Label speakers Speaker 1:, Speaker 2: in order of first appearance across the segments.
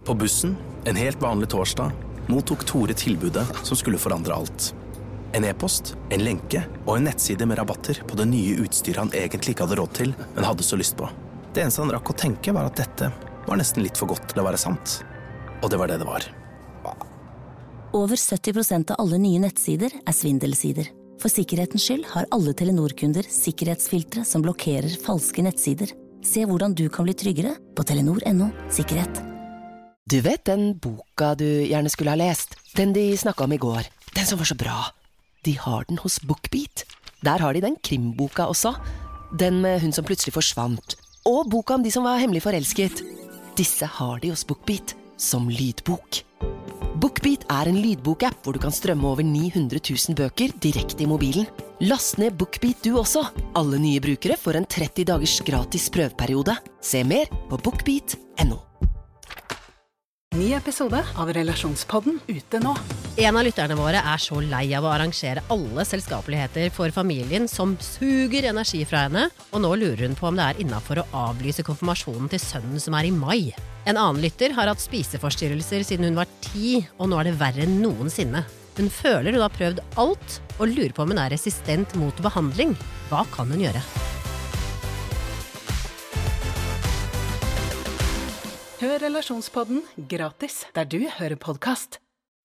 Speaker 1: På bussen, en helt vanlig torsdag, mottok Tore tilbudet som skulle forandre alt. En e-post, en lenke og en nettside med rabatter på det nye utstyret han egentlig ikke hadde råd til, men hadde så lyst på. Det eneste han rakk å tenke var at dette var nesten litt for godt til å være sant. Og det var det det var.
Speaker 2: Over 70% av alle nye nettsider er svindelsider. For sikkerhetens skyld har alle Telenor-kunder sikkerhetsfiltre som blokkerer falske nettsider. Se hvordan du kan bli tryggere på telenor.no/sikkerhet.
Speaker 3: Du vet den boka du gjerne skulle ha lest? Den de snakket om i går. Den som var så bra. De har den hos BookBeat. Der har de den krimboka også. Den med hun som plutselig forsvant. Og boka om de som var hemmelig forelsket. Disse har de hos BookBeat som lydbok. BookBeat er en lydbokapp hvor du kan strømme over 900 000 bøker direkte i mobilen. Last ned BookBeat du også. Alle nye brukere får en 30 dagers gratis prøveperiode. Se mer på bookbeat.no.
Speaker 4: Ny episode av Relasjonspodden ute nå.
Speaker 5: En av lytterne våre er så lei av å arrangere alle selskapeligheter for familien som suger energi fra henne, og nå lurer hun på om det er innenfor å avlyse konfirmasjonen til sønnen som er i mai. En annen lytter har hatt spiseforstyrrelser siden hun var 10, og nå er det verre enn noensinne. Hun føler hun har prøvd alt, og lurer på om hun er resistent mot behandling. Hva kan hun gjøre?
Speaker 4: Hør Relasjonspodden gratis der du hører podcast.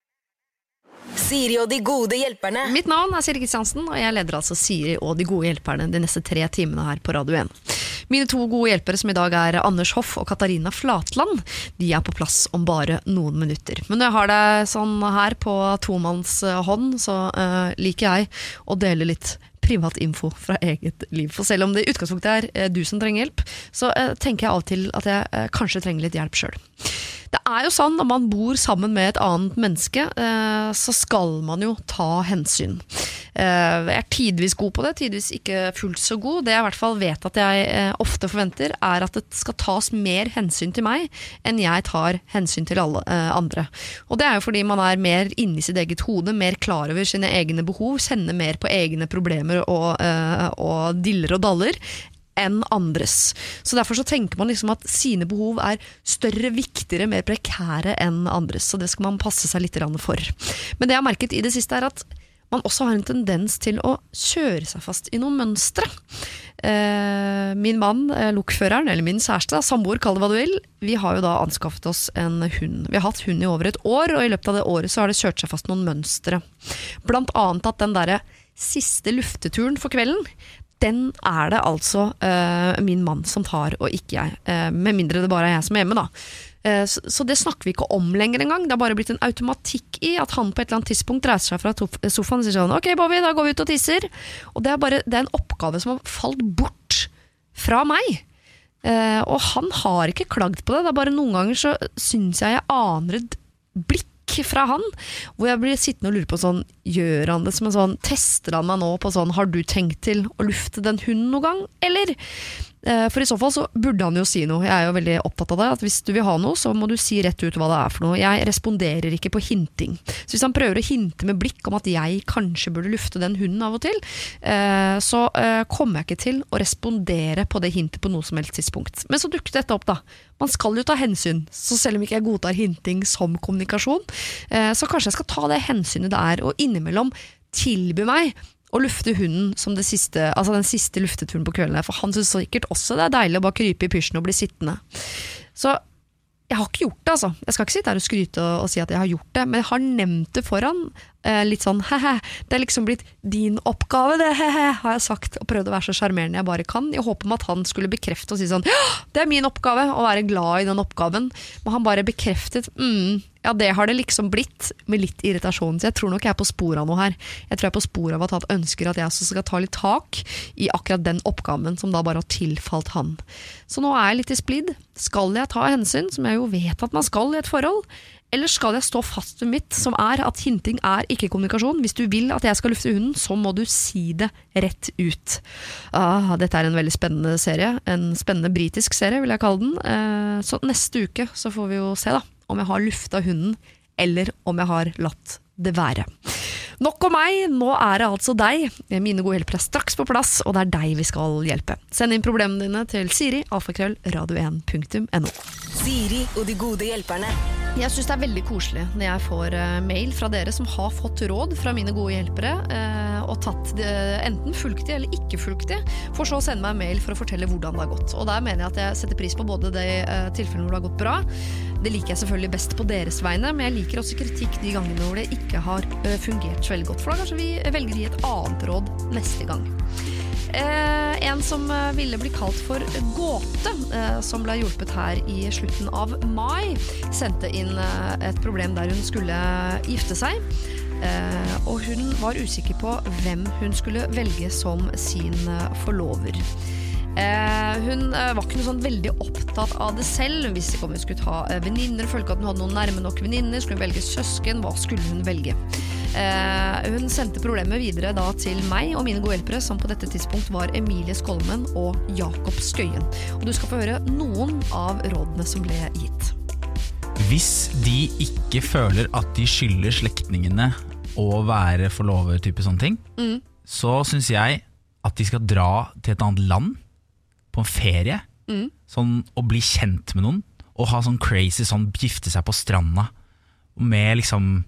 Speaker 6: Siri og de gode hjelperne.
Speaker 7: Mitt navn er Siri Kristiansen, og jeg leder altså Siri og de gode hjelperne de neste 3 timene her på Radio 1. Mine 2 gode hjelpere som i dag er Anders Hoff og Katarina Flatland, de er på plass om bare noen minutter. Men når jeg har det sånn her på tomanns hånd, så liker jeg å dele litt privat info fra eget liv. For selv om det i utgangspunktet er du som trenger hjelp, så tenker jeg av og til at jeg kanskje trenger litt hjelp selv. Det er jo sånn, når man bor sammen med et annet menneske, så skal man jo ta hensyn. Jeg er tidvis god på det, tidvis ikke fullt så god. Det jeg i hvert fall vet at jeg ofte forventer, er at det skal tas mer hensyn til meg, enn jeg tar hensyn til alle andre. Og det er jo fordi man er mer inne i sitt eget hode, mer klar over sine egne behov, kjenner mer på egne problemer og diller og daller, enn andres. Så derfor så tenker man liksom at sine behov er større, viktigere, mer prekære enn andres. Så det skal man passe seg litt for. Men det jeg har merket i det siste er at man også har en tendens til å kjøre seg fast i noen mønstre. Min mann, lokføreren, eller min kjæreste, samboer, kall det hva du vil, vi har jo da anskaffet oss en hund. Vi har hatt hund i over et år, og i løpet av det året så har det kjørt seg fast noen mønstre. Blant annet at den der siste lufteturen for kvelden, den er det altså min mann som tar, og ikke jeg. Med mindre det bare er jeg som er hjemme da. Så det snakker vi ikke om lenger en gang. Det har bare blitt en automatikk i at han på et eller annet tidspunkt reiser seg fra sofaen og sier sånn, ok Bobby, da går vi ut og tisser. Og det er en oppgave som har falt bort fra meg. Og han har ikke klagd på det. Det er bare noen ganger så synes jeg aner et blikk fra han, hvor jeg blir sittende og lure på sånn, gjør han det som en sånn, tester han meg nå på sånn, har du tenkt til å lufte den hunden noen gang, eller? For i så fall så burde han jo si noe. Jeg er jo veldig opptatt av det, at hvis du vil ha noe, så må du si rett ut hva det er for noe. Jeg responderer ikke på hinting. Så hvis han prøver å hinte med blikk om at jeg kanskje burde lufte den hunden av og til, så kommer jeg ikke til å respondere på det hintet på noe som helst tidspunkt. Men så dukker dette opp da. Man skal jo ta hensyn, så selv om ikke jeg godtar hinting som kommunikasjon, så kanskje jeg skal ta det hensynet det er, og innimellom tilby meg og lufte hunden som det siste, altså den siste lufteturen på kvelden, for han synes sikkert også det er deilig å bare krype i pysjen og bli sittende. Så jeg har ikke gjort det altså. Jeg skal ikke sitte her og skryte og si at jeg har gjort det, men jeg har nevnt det foran, litt sånn, det er liksom blitt din oppgave det, har jeg sagt, og prøvd å være så charmerende jeg bare kan, i håp om at han skulle bekrefte og si sånn, ja, det er min oppgave, å være glad i den oppgaven, men han bare bekreftet, ja, det har det liksom blitt, med litt irritasjon, så jeg tror nok jeg er på spor av noe her. Jeg tror jeg er på spor av at han ønsker at jeg også skal ta litt tak i akkurat den oppgaven som da bare har tilfalt han. Så nå er jeg litt i splid. Skal jeg ta hensyn, som jeg jo vet at man skal i et forhold, eller skal jeg stå fast ved mitt, som er at hinting er ikke kommunikasjon? Hvis du vil at jeg skal lufte hunden, så må du si det rett ut. Dette er en veldig spennende serie, en spennende britisk serie vil jeg kalle den. Så neste uke så får vi jo se da, om jeg har luftet hunden, eller om jeg har latt det være. Nok om meg, nå det altså deg. Mine gode hjelpere straks på plass, og det deg vi skal hjelpe. Send inn problemene dine til siri@radio1.no.
Speaker 6: Siri og de gode hjelperne.
Speaker 7: Jeg synes det veldig koselig når jeg får mail fra dere som har fått råd fra mine gode hjelpere og tatt det enten fulgtig eller ikke fulgtig, for så å sende meg en mail for å fortelle hvordan det har gått. Og der mener jeg at jeg setter pris på både de tilfellene hvor det har gått bra. Det liker jeg selvfølgelig best på deres vegne, men jeg liker også kritikk de gangene hvor det ikke har fungert så veldig godt. For da kanskje vi velger å gi et annet råd neste gang. En som ville bli kalt for Gåte, som ble hjulpet her i slutten av mai, sendte inn et problem der hun skulle gifte seg, og hun var usikker på hvem hun skulle velge som sin forlover. Hun var ikke noe sånn veldig opptatt av det selv. Hun visste ikke om hun skulle ta venninner, følte ikke at hun hadde noen nærme nok venninner, skulle hun velge søsken, hva skulle hun velge? Hun sendte problemet videre da til meg og mine gode hjelpere, som på dette tidspunkt var Emilie Skolmen og Jakob Skøyen. Og du skal få høre noen av rådene som ble gitt.
Speaker 8: Hvis de ikke føler at de skylder slektningene å være forlover type sånne ting, så synes jeg at de skal dra til et annet land på en ferie, sånn, og bli kjent med noen, og ha sånn crazy, sånn gifte seg på stranda, med liksom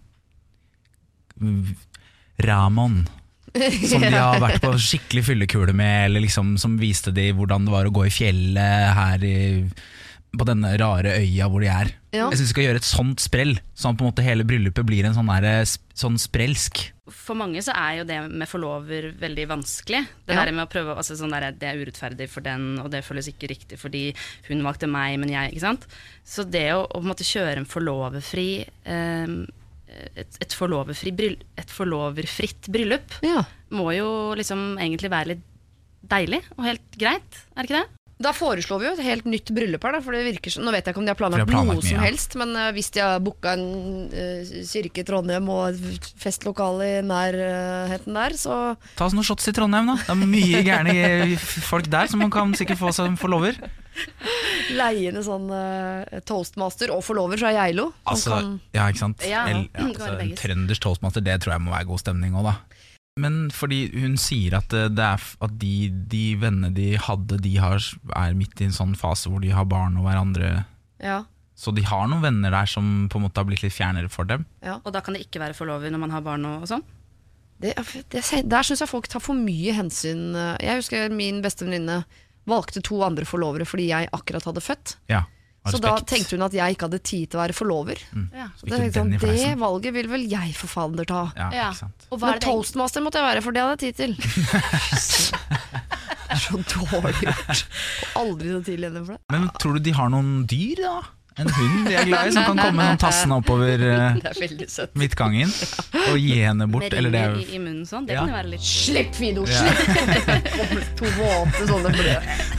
Speaker 8: Ramon, som de har vært på skikkelig fyllekule med, eller liksom som viste de hvordan det var å gå i fjellet her på denne rare øya hvor de er. Ja. Jeg synes vi skal gjøre et sånt sprell, sånn på en måte hele bryllupet blir en sånn sprelsk.
Speaker 9: For mange så jo det med forlover veldig vanskelig. Det der med å prøve, altså sånn der, det urettferdig for den, og det føles ikke riktig fordi hun valgte meg, men jeg, ikke sant? Så det å på en måte kjøre en forloverfri et forloverfritt bryllup må jo liksom egentlig være litt deilig og helt greit, det ikke det?
Speaker 7: Da foreslår vi jo et helt nytt bryllup her, for det virker som, nå vet jeg ikke om de har planlagt noe som helst, men hvis de har booket en kirke i Trondheim og et festlokale i nærheten der, så...
Speaker 8: Ta oss noen shots i Trondheim da, det mye gærne folk der som man kan sikkert få som forlover.
Speaker 7: Leiende sånn toastmaster og forlover fra Geilo.
Speaker 8: Altså, ja, ikke sant? En trønders toastmaster, det tror jeg må være god stemning også da. Men fordi hun sier at at de vennene de hadde, de midt i en sånn fase hvor de har barn og hverandre. Ja. Så de har noen venner der som på en måte har blitt litt fjernere for dem.
Speaker 9: Ja. Og da kan det ikke være forlover når man har barn og sånn?
Speaker 7: Der synes jeg folk tar for mye hensyn. Jeg husker min beste venninne valgte 2 andre forlovere fordi jeg akkurat hadde født. Ja. Så da tenkte hun at jeg ikke hadde tid til å være forlover. Ja. Det valget vil vel jeg for fader ta. Ja, men toastmaster måtte jeg være, for det hadde jeg tid til. Det så dårlig gjort. Aldri så tidlig enda for det.
Speaker 8: Men tror du de har noen dyr da? En hund de glad i, som kan komme noen tassene oppover midtgangen og gi henne bort.
Speaker 9: Med ringer i munnen sånn, det kan jo være litt...
Speaker 7: Slipp, Fido, slipp! 2 våte sånne blød.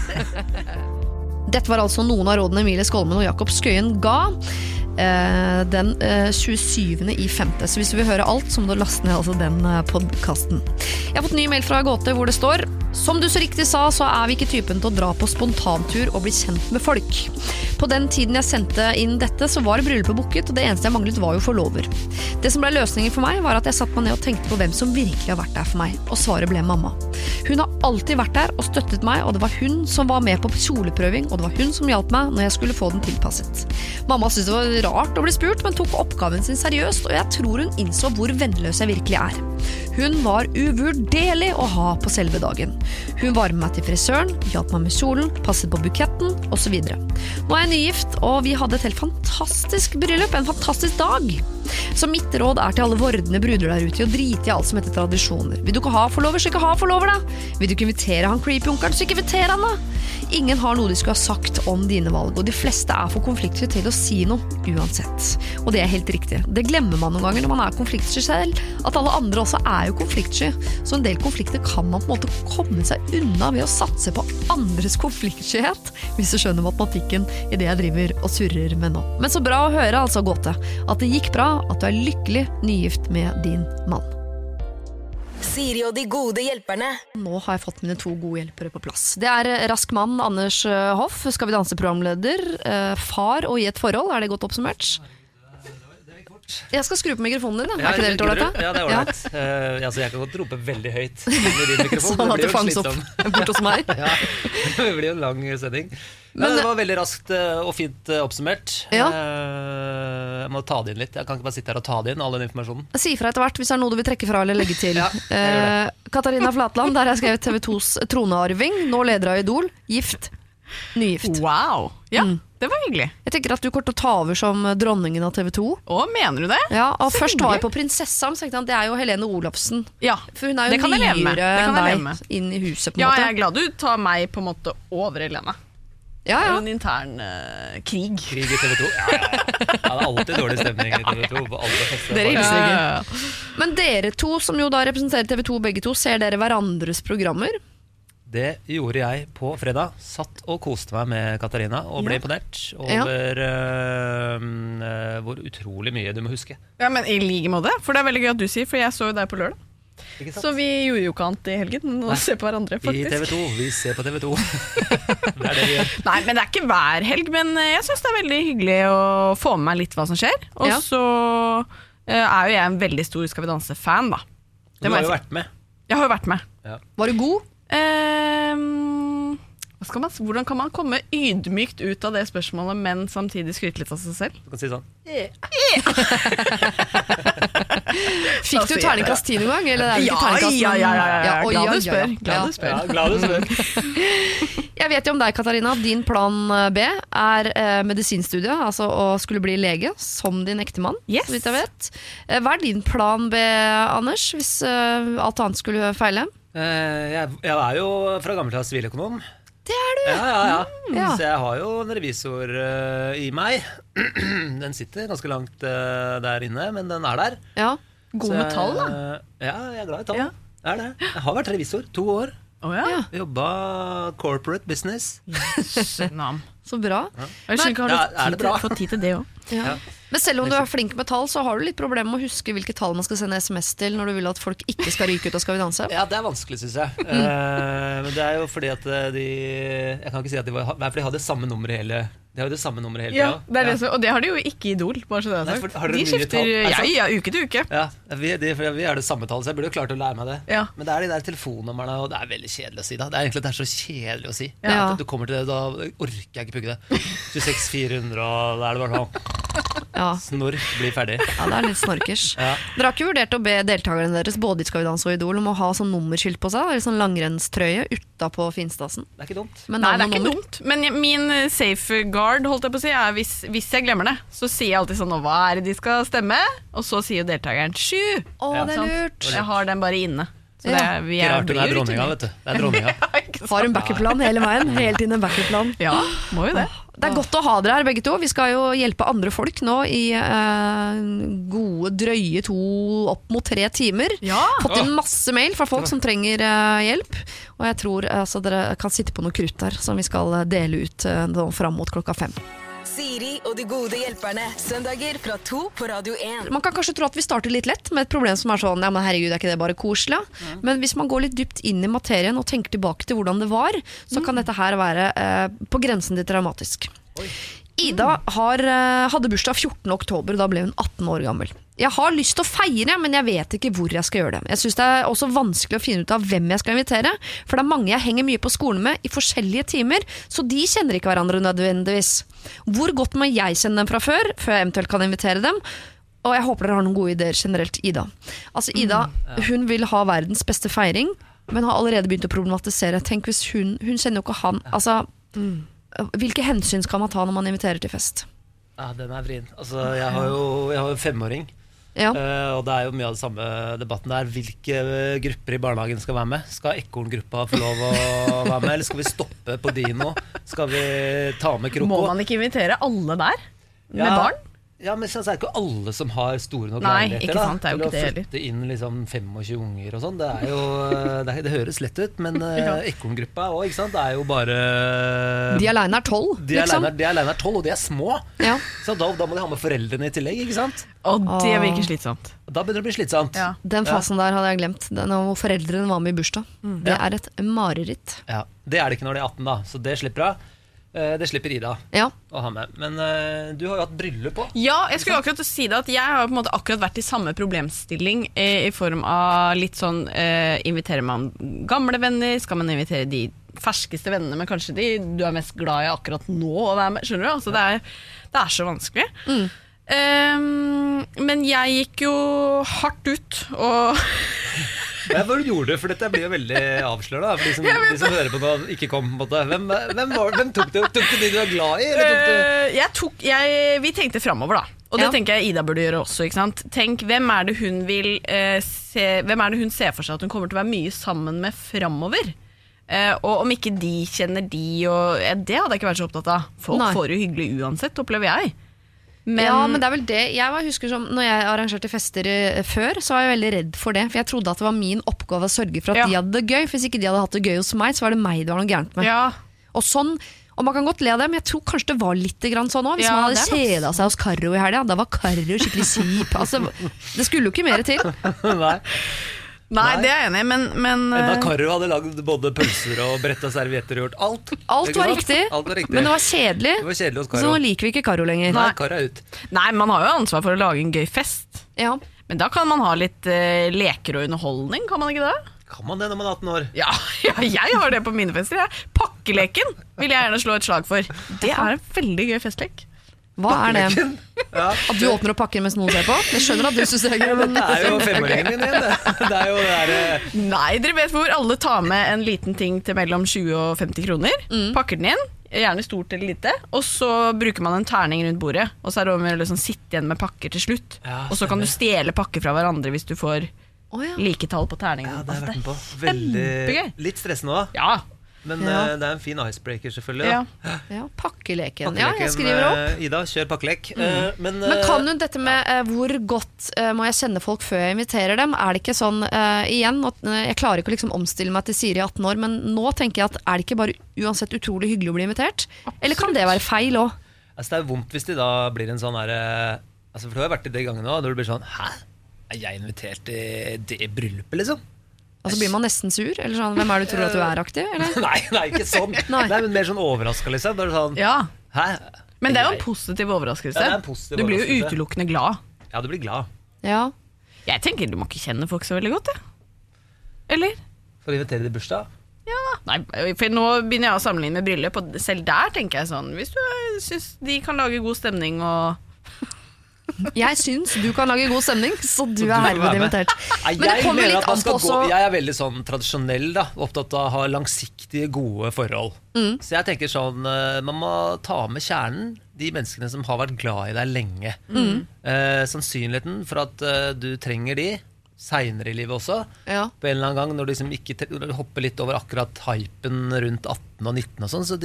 Speaker 7: Dette var altså noen av rådene Emilie Skolmen og Jakob Skøyen ga den 27.5. Så hvis du vil høre alt, så må du laste ned altså den podcasten. Jeg har fått ny mail fra Gåte hvor det står: som du så riktig sa, så vi ikke typen til å dra på spontantur og bli kjent med folk. På den tiden jeg sendte inn dette, så var bryllupet booket, og det eneste jeg manglet var jo forlover. Det som ble løsningen for meg var at jeg satt meg ned og tenkte på hvem som virkelig har vært der for meg, og svaret ble mamma. Hun har alltid vært der og støttet meg, og det var hun som var med på kjoleprøving, og det var hun som hjalp meg når jeg skulle få den tilpasset. Mamma syntes det var rart å bli spurt, men tok oppgaven sin seriøst, og jeg tror hun innså hvor vennløs jeg virkelig Hun var uvurderlig å ha på selve dagen. Hun var med meg til frisøren, hjalp meg med kjolen, passet på buketten, og så videre. Nå jeg nygift, og vi hadde et helt fantastisk bryllup, en fantastisk dag. Så mitt råd til alle vordende bruder der ute å drite i alt som heter tradisjoner. Vil du ikke ha forlover, så ikke ha forlover da. Vil du ikke invitere han creepy-onkeren, så ikke inviter han da. Ingen har noe de skulle ha sagt om dine valg, og de fleste for konfliktsky til å si noe uansett. Og det helt riktig. Det glemmer man noen ganger når man konfliktsky selv, at alle andre også jo konfliktsky. Så en del konflikter kan man på en måte komme seg unna ved å satse på andres konfliktskyhet, hvis du skjønner matematikken i det jeg driver og surrer med nå. Men så bra å høre altså, Gåte, at det gikk bra, at du lykkelig nygift med din mann.
Speaker 6: Siri og de gode hjelperne.
Speaker 7: Nå har jeg fått mine 2 gode hjelpere på plass. Det Rask mann Anders Hoff, Skal vi danse programleder, far og i et forhold, det godt oppsummert?
Speaker 10: fort.
Speaker 7: Jeg skal skru på mikrofonen din, er ikke det litt ålreit?
Speaker 10: Ja, det er ålreit. Altså, jeg kan godt rope veldig høyt inn i din mikrofon.
Speaker 7: Sånn at det fanges opp bort hos meg.
Speaker 10: Ja, det blir jo en lang sending. Men det var veldig raskt og fint oppsummert.
Speaker 7: Ja.
Speaker 10: Jeg må ta det inn litt. Jeg kan ikke bare sitte her og ta det inn, all den informasjonen.
Speaker 7: Si fra etter hvert hvis det er noe du vil trekke fra eller legge til. Katarina Flatland, der har jeg skrevet TV 2s tronarving, nå leder av Idol, gift, nygift.
Speaker 11: Wow, ja, det var hyggelig.
Speaker 7: Jeg tenker at du kommer til å ta over som dronningen av TV 2.
Speaker 11: Mener du det?
Speaker 7: Ja, og først var jeg på Prinsessa, så tenkte jeg at det er jo Helene Olafsen.
Speaker 11: Ja,
Speaker 7: for hun er jo nyere enn deg inn i huset på en måte.
Speaker 11: Ja, jeg er glad du tar meg på en måte over Helene.
Speaker 7: Ja.
Speaker 11: Det er jo en intern krig.
Speaker 10: Krig i TV 2. Ja, det er alltid dårlig stemning i TV 2 på alle fester.
Speaker 7: Dere hilser ikke. Men dere to, som jo da representerer TV 2 begge to, ser dere hverandres programmer?
Speaker 10: Det gjorde jeg på fredag. Satt og koste meg med Katarina og ble imponert over hvor utrolig mye du må huske.
Speaker 11: Ja, men i like måte, for det er veldig gøy at du sier, for jeg så jo deg på lørdag. Så vi gjorde jo ikke annet i helgen og se på hverandre, faktisk.
Speaker 10: I TV 2, vi ser på TV 2. Det er det vi gjør.
Speaker 11: Nei, men det er ikke hver helg, men jeg synes det er veldig hyggelig å få med meg litt hva som skjer. Og så er jo jeg en veldig stor Skal vi danse-fan, da.
Speaker 10: Du har jo vært med.
Speaker 11: Jeg har jo vært med.
Speaker 10: Ja.
Speaker 7: Var du god?
Speaker 11: Hvordan kan man komme ydmykt ut av det spørsmålet, men samtidig skryte litt av seg selv?
Speaker 10: Du kan si sånn.
Speaker 7: Fikk du terningkast 10 noen gang? Eller er det ikke terningkast?
Speaker 11: Ja. Glad du spør.
Speaker 7: Jeg vet jo om deg, Katarina. Din plan B er medisinstudiet, altså å skulle bli lege som din ektemann, så vidt jeg vet. Hva er din plan B, Anders, hvis alt annet skulle feile?
Speaker 10: Jeg er jo fra gammelt av siviløkonom.
Speaker 7: Det er du!
Speaker 10: Ja. Så jeg har jo en revisor i meg. Den sitter ganske langt der inne, men den er der.
Speaker 7: Ja.
Speaker 11: God med tall, da.
Speaker 10: Ja, jeg er glad i tall. Det er det. Jeg har vært revisor 2 år. Jobba corporate business.
Speaker 7: Så bra.
Speaker 11: Jeg skjønner ikke, har du fått tid til det også?
Speaker 7: Ja. Men selv om du er flink med tall, så har du litt problemer med å huske hvilke tall man skal sende SMS til når du vil at folk ikke skal ryke ut og Skal vi danse.
Speaker 10: Ja, det er vanskelig, synes jeg. Men det er jo fordi at jeg kan ikke si at de har det samme nummeret hele. De har jo det samme nummeret hele tiden.
Speaker 11: Ja, det og det har de jo ikke i Idol, bare så det er sagt. De skifter uke til uke.
Speaker 10: Ja, vi er det samme tall, så jeg burde jo klart å lære meg det.
Speaker 11: Ja.
Speaker 10: Men det er de der telefonnumrene, og det er veldig kjedelig å si da. Det er egentlig så kjedelig å si.
Speaker 7: Ja.
Speaker 10: Du kommer til det, da orker jeg ikke pugge det. 26 400, og da er det bare sånn. Snork blir ferdig.
Speaker 7: Ja, det er litt snorkers. Dere har ikke vurdert å be deltakerne deres både i Skal vi danse og Idol om å ha sånn nummerskilt på seg, eller sånn langrennstrøye utapå Finstasen?
Speaker 10: Det er ikke dumt.
Speaker 11: Nei, det er ikke dumt. Men min safeguard, holdt jeg på å si, er hvis jeg glemmer det, så sier jeg alltid sånn, hva er det de skal stemme? Og så sier jo deltakeren 7.
Speaker 7: Det er lurt.
Speaker 11: Jeg har den bare inne. Så
Speaker 10: det er rart hun er dronninga, vet du. Det er dronninga.
Speaker 7: Har en backup-plan hele veien. Hele tiden en backup-plan.
Speaker 11: Ja, må jo det.
Speaker 7: Det er godt å ha dere her begge to. Vi skal jo hjelpe andre folk nå i gode, drøye 2 opp mot 3 timer. Fått inn masse mail fra folk som trenger hjelp. Og jeg tror dere kan sitte på noe krutt der som vi skal dele ut fram mot 5.
Speaker 6: Siri og de gode hjelperne. Søndager fra 2 på Radio 1.
Speaker 7: Man kan kanskje tro at vi starter litt lett med et problem som er sånn, ja, men herregud, er ikke det bare koselig? Men hvis man går litt dypt inn i materien og tenker tilbake til hvordan det var, så kan dette her være på grensen til traumatisk. Ida hadde bursdag 14. oktober, da ble hun 18 år gammel. Jeg har lyst til å feire, men jeg vet ikke hvor jeg skal gjøre det. Jeg synes det er også vanskelig å finne ut av hvem jeg skal invitere, for det er mange jeg henger mye på skolen med i forskjellige timer, så de kjenner ikke hverandre nødvendigvis. Hvor godt må jeg kjenne dem fra før jeg eventuelt kan invitere dem? Og jeg håper dere har noen gode ideer generelt, Ida. Altså Ida, hun vil ha verdens beste feiring, men har allerede begynt å problematisere. Tenk hvis hun kjenner jo ikke han, altså, hvilke hensyn skal man ta når man inviterer til fest?
Speaker 10: Ja, den er vrien. Altså, jeg har jo en 5-åring. Og det er jo mye av det samme debatten der. Hvilke grupper i barnehagen skal være med? Skal Ekorngruppa få lov å være med? Eller skal vi stoppe på Dino? Skal vi ta med Kroko?
Speaker 11: Må man ikke invitere alle der? Med barn?
Speaker 10: Ja, men så er det ikke alle som har store nok
Speaker 11: leiligheter. Nei, ikke sant, det er jo ikke det heller.
Speaker 10: Å flytte inn liksom 25 unger og sånn, det er jo det høres lett ut, men Ekorngruppa også, ikke sant, det er jo bare
Speaker 7: de alene er 12, liksom.
Speaker 10: De alene er 12, og de er små. Så da må de ha med foreldrene i tillegg, ikke sant?
Speaker 11: Og det blir ikke slitsomt.
Speaker 10: Da begynner det å bli slitsomt.
Speaker 7: Den fasen der hadde jeg glemt, når foreldrene var med i bursdag. Det er et mareritt.
Speaker 10: Ja, det er det ikke når de er 18 da, så det slipper av. Det slipper Ida å ha med. Men du har jo hatt bryllup på.
Speaker 11: Ja, jeg skulle akkurat si det, at jeg har på en måte akkurat vært i samme problemstilling i form av litt sånn, inviterer man gamle venner, skal man invitere de ferskeste vennene, men kanskje de du er mest glad i akkurat nå å være med, skjønner du? Altså, det er så vanskelig. Men jeg gikk jo hardt ut, og...
Speaker 10: Hva var det du gjorde? For dette blir jo veldig avslørende for de som hører på det og ikke kom på det. Hvem tok det? Tok det de du er glad i? Eller
Speaker 11: vi tenkte fremover da. Og det tenker jeg Ida burde gjøre også, ikke sant? Tenk, hvem er det hun vil hvem er det hun ser for seg at hun kommer til å være mye sammen med fremover? Og om ikke de kjenner de, og det hadde jeg ikke vært så opptatt av. Folk får jo hyggelig uansett, opplever jeg.
Speaker 7: Men det er vel det. Jeg husker som når jeg arrangerte fester før, så var jeg veldig redd for det. For jeg trodde at det var min oppgave å sørge for at de hadde det gøy. For hvis ikke de hadde hatt det gøy hos meg, så var det meg det var noe gærent med. Og sånn, og man kan godt le av det, men jeg tror kanskje det var litt grann sånn også. Hvis man hadde kjedet seg hos Karo i helgen, da var Karo skikkelig kjip. Altså, det skulle jo ikke mer til.
Speaker 11: Nei, det er jeg enig i, men
Speaker 10: da Karo hadde lagd både pølser og brett og servietter og gjort alt.
Speaker 7: Alt var riktig, men det var kjedelig. Så nå liker vi ikke Karo lenger.
Speaker 10: Nei, Karo er ut.
Speaker 11: Nei, man har jo ansvar for å lage en gøy fest. Men da kan man ha litt leker og underholdning, kan man ikke det?
Speaker 10: Kan man det når man er 18 år?
Speaker 11: Ja, jeg har det på mine fester. Pakkeleken vil jeg gjerne slå et slag for. Det er en veldig gøy festlek.
Speaker 7: Hva er det? At du åpner og pakker mens noen ser på? Jeg skjønner at du synes det er gøy.
Speaker 10: Det er jo femåringen din igjen. Det er jo det der...
Speaker 11: Nei, dere vet hvor alle tar med en liten ting til mellom 20 og 50 kroner, pakker den inn, gjerne stort eller lite, og så bruker man en terning rundt bordet, og så er det om å liksom sitte igjen med pakker til slutt. Og så kan du stjele pakker fra hverandre hvis du får like tall på terningen.
Speaker 10: Ja, det har jeg vært med på. Veldig... Litt stressende også.
Speaker 11: Ja.
Speaker 10: Men det er en fin icebreaker selvfølgelig.
Speaker 7: Pakkeleken. Ja, jeg skriver opp.
Speaker 10: Ida, kjør pakkelek. Men
Speaker 7: kan du dette med hvor godt må jeg kjenne folk før jeg inviterer dem? Er det ikke sånn, igjen, at jeg klarer ikke å liksom omstille meg til Siri 18 år, men nå tenker jeg at er det ikke bare uansett utrolig hyggelig å bli invitert? Eller kan det være feil også?
Speaker 10: Altså, det er vondt hvis det da blir en sånn her, for du har vært i det gangen nå, da det blir sånn, hæ? Er jeg invitert i det bryllupet liksom?
Speaker 7: Altså blir man nesten sur? Eller sånn, hvem er det du tror at du er aktiv? Eller?
Speaker 10: Nei, ikke sånn. Nei, men mer sånn overrasket liksom. Da er det sånn, hæ?
Speaker 11: Men det er jo en positiv overraskelse.
Speaker 10: Ja, det er en positiv
Speaker 11: du blir jo utelukkende glad.
Speaker 10: Ja, du blir glad.
Speaker 7: Ja.
Speaker 11: Jeg tenker du må ikke kjenne folk så veldig godt, Eller?
Speaker 10: For å invitere til bursdag?
Speaker 11: Ja, nei, for nå begynner jeg å sammenligne med bryllup, og selv der tenker jeg sånn, hvis du synes de kan lage god stemning og...
Speaker 7: Jeg synes du kan lage god stemning, så du er herved invitert.
Speaker 10: Men det kommer litt an på også. Jeg er veldig sånn tradisjonell da, opptatt av å ha langsiktige, gode forhold. Så jeg tenker sånn, man må ta med kjernen, de menneskene som har vært glad i deg lenge. Sannsynligheten for at du trenger de senere i livet også, på en eller annen gang, når du liksom ikke hopper litt over akkurat hypen rundt 18 og 19 og sånn, så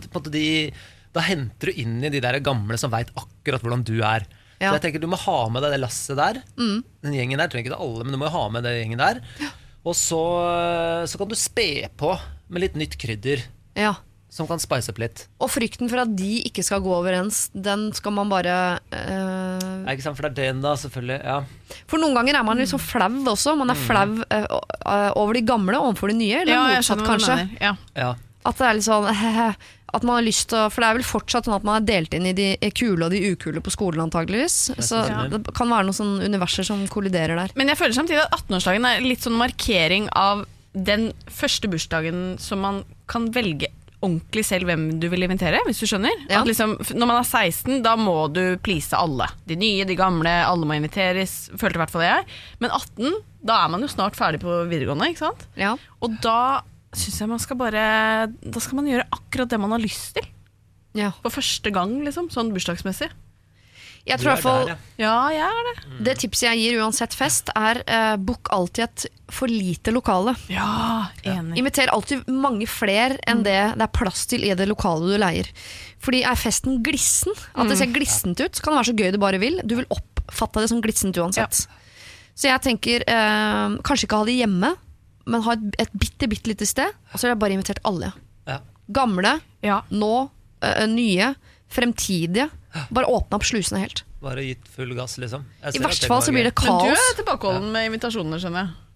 Speaker 10: da henter du inn i de der gamle som vet akkurat hvordan du er. Så jeg tenker du må ha med deg det lasset der. Den gjengen der, trenger ikke det alle, men du må ha med det gjengen der. Og så kan du spe på med litt nytt krydder som kan spice opp litt.
Speaker 7: Og frykten for at de ikke skal gå overens, den skal man bare
Speaker 10: ikke sant, for det er den da, selvfølgelig.
Speaker 7: For noen ganger er man liksom flau også. Man er flau over de gamle overfor de nye, eller motsatt kanskje. At det er litt sånn at man har lyst til å, for det er vel fortsatt sånn at man er delt inn i de kule og de ukule på skolen antageligvis, så det kan være noen sånne universer som kolliderer der.
Speaker 11: Men jeg føler samtidig at 18-årsdagen er litt sånn markering av den første bursdagen som man kan velge ordentlig selv hvem du vil invitere, hvis du skjønner. At liksom, når man er 16, da må du please alle. De nye, de gamle, alle må inviteres, følte i hvert fall det jeg. Men 18, da er man jo snart ferdig på videregående, ikke sant? Og da synes jeg man skal da skal man gjøre akkurat det man har lyst til. For første gang, liksom, sånn bursdagsmessig.
Speaker 7: Jeg tror i hvert fall
Speaker 11: jeg er det.
Speaker 7: Det tipset jeg gir uansett fest er book alltid et for lite lokale.
Speaker 11: Enig.
Speaker 7: Inviter alltid mange flere enn det er plass til i det lokale du leier. Fordi er festen glissen, at det ser glissent ut, så kan det være så gøy du bare vil. Du vil oppfatte det som glissent uansett. Så jeg tenker kanskje ikke ha det hjemme, men ha et bitte lite sted, og så er det bare invitert alle. Gamle, nå, nye, fremtidige. Bare åpne opp slusene helt.
Speaker 10: Bare gitt full gass, liksom.
Speaker 7: I verste fall så blir det kaos.
Speaker 11: Men du er tilbakeholden med invitasjoner, skjønner jeg.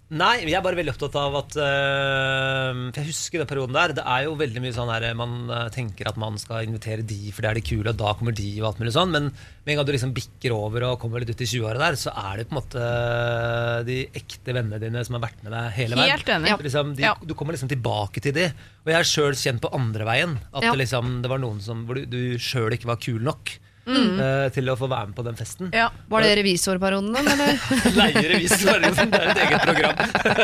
Speaker 10: Nei, jeg bare veldig opptatt av at for jeg husker den perioden der. Det jo veldig mye sånn her man tenker at man skal invitere de, for det de kule, og da kommer de og alt mulig sånn. Men med en gang du liksom bikker over og kommer litt ut i 20-året der, så det på en måte de ekte vennene dine som har vært med deg hele veien.
Speaker 11: Helt enig.
Speaker 10: Liksom, du kommer liksom tilbake til de. Og jeg har selv kjent på andre veien at det var noen som, hvor du selv ikke var kul nok. Til å få være med på den festen.
Speaker 7: Var det revisorperioden da?
Speaker 10: Leie revisorperioden, det et eget program.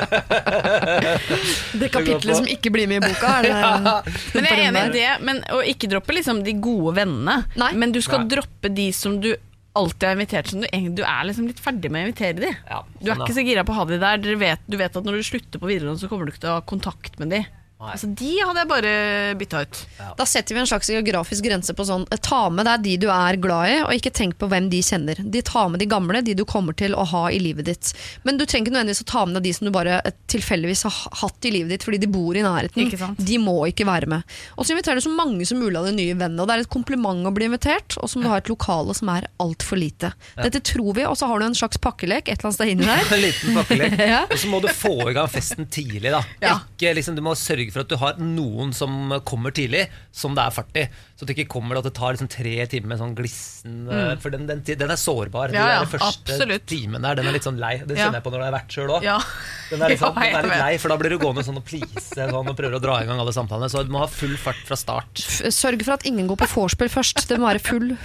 Speaker 7: Det kapitlet som ikke blir med i boka det
Speaker 11: Men jeg enig i det, men å ikke droppe liksom de gode vennene. Men du skal droppe de som du alltid har invitert, som du liksom litt ferdig med å invitere de. Du ikke så gira på å ha de der. Du vet at når du slutter på videregående, så kommer du ikke til å ha kontakt med de. Altså, de hadde jeg bare byttet ut.
Speaker 7: Da setter vi en slags geografisk grense på sånn: ta med deg de du glad i, og ikke tenk på hvem de kjenner. De tar med de gamle, de du kommer til å ha i livet ditt. Men du trenger ikke nødvendigvis å ta med deg de som du bare tilfeldigvis har hatt i livet ditt fordi de bor i nærheten. De må ikke være med. Og så inviterer du så mange som mulig av de nye vennene, og det et kompliment å bli invitert, og som du har et lokale som alt for lite. Dette tror vi, og så har du en slags pakkelek et eller annet sted inni der.
Speaker 10: En liten pakkelek. Og så må du få i gang festen tidlig da. Ikke, liksom, du må sørge for at du har noen som kommer tidlig, som det fart i, så det ikke kommer at det tar liksom 3 timer med sånn glissen, for den sårbar. Den første timen der, den litt sånn lei. Det kjenner jeg på når jeg har vært selv også. Den liksom, den litt lei, for da blir du gående sånn og please sånn, og prøver å dra i gang alle samtalene, så du må ha full fart fra start.
Speaker 7: Sørg for at ingen går på vorspiel først. Det må være full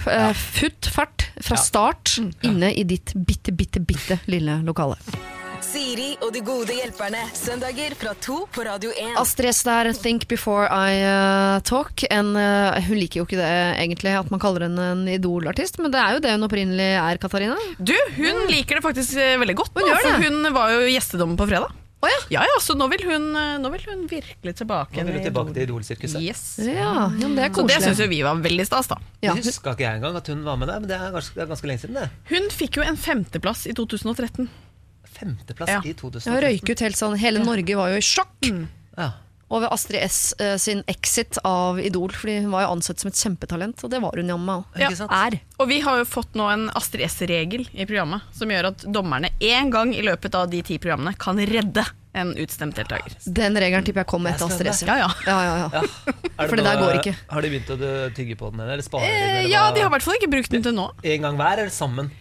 Speaker 7: fart fra start inne i ditt bitte lille lokale.
Speaker 6: Siri og de gode hjelperne. Søndager fra 2 på Radio 1.
Speaker 7: Astrid S der, Think Before I Talk. Hun liker jo ikke det egentlig, at man kaller henne en idolartist, men det jo det hun opprinnelig Katarina.
Speaker 11: Hun liker det faktisk veldig godt nå, for hun var jo gjestedommer på fredag. Ja, så nå vil hun virkelig tilbake.
Speaker 10: Nå vil hun tilbake til idolsirkuset.
Speaker 11: Yes.
Speaker 7: Ja, men det
Speaker 11: så det synes jo vi var veldig stas da.
Speaker 10: Jeg husker ikke jeg engang at hun var med der, men det ganske lenge siden det.
Speaker 11: Hun fikk jo en 5. plass i 2013.
Speaker 10: 5. plass i 2013.
Speaker 7: Jeg røyk ut helt sånn. Hele Norge var jo i sjokk over Astrid S sin exit av Idol, fordi hun var jo ansett som et kjempetalent, og det var hun jammen
Speaker 11: Og vi har jo fått nå en Astrid S-regel i programmet, som gjør at dommerne en gang i løpet av de 10 programmene kan redde en utstemt deltaker.
Speaker 7: Den regelen tipper jeg kom etter Astrid S.
Speaker 11: Ja.
Speaker 7: For det der går ikke.
Speaker 10: Har de begynt å tygge på den, eller spare den?
Speaker 11: Ja, de har i hvert fall ikke brukt den til nå.
Speaker 10: En gang hver, eller sammen?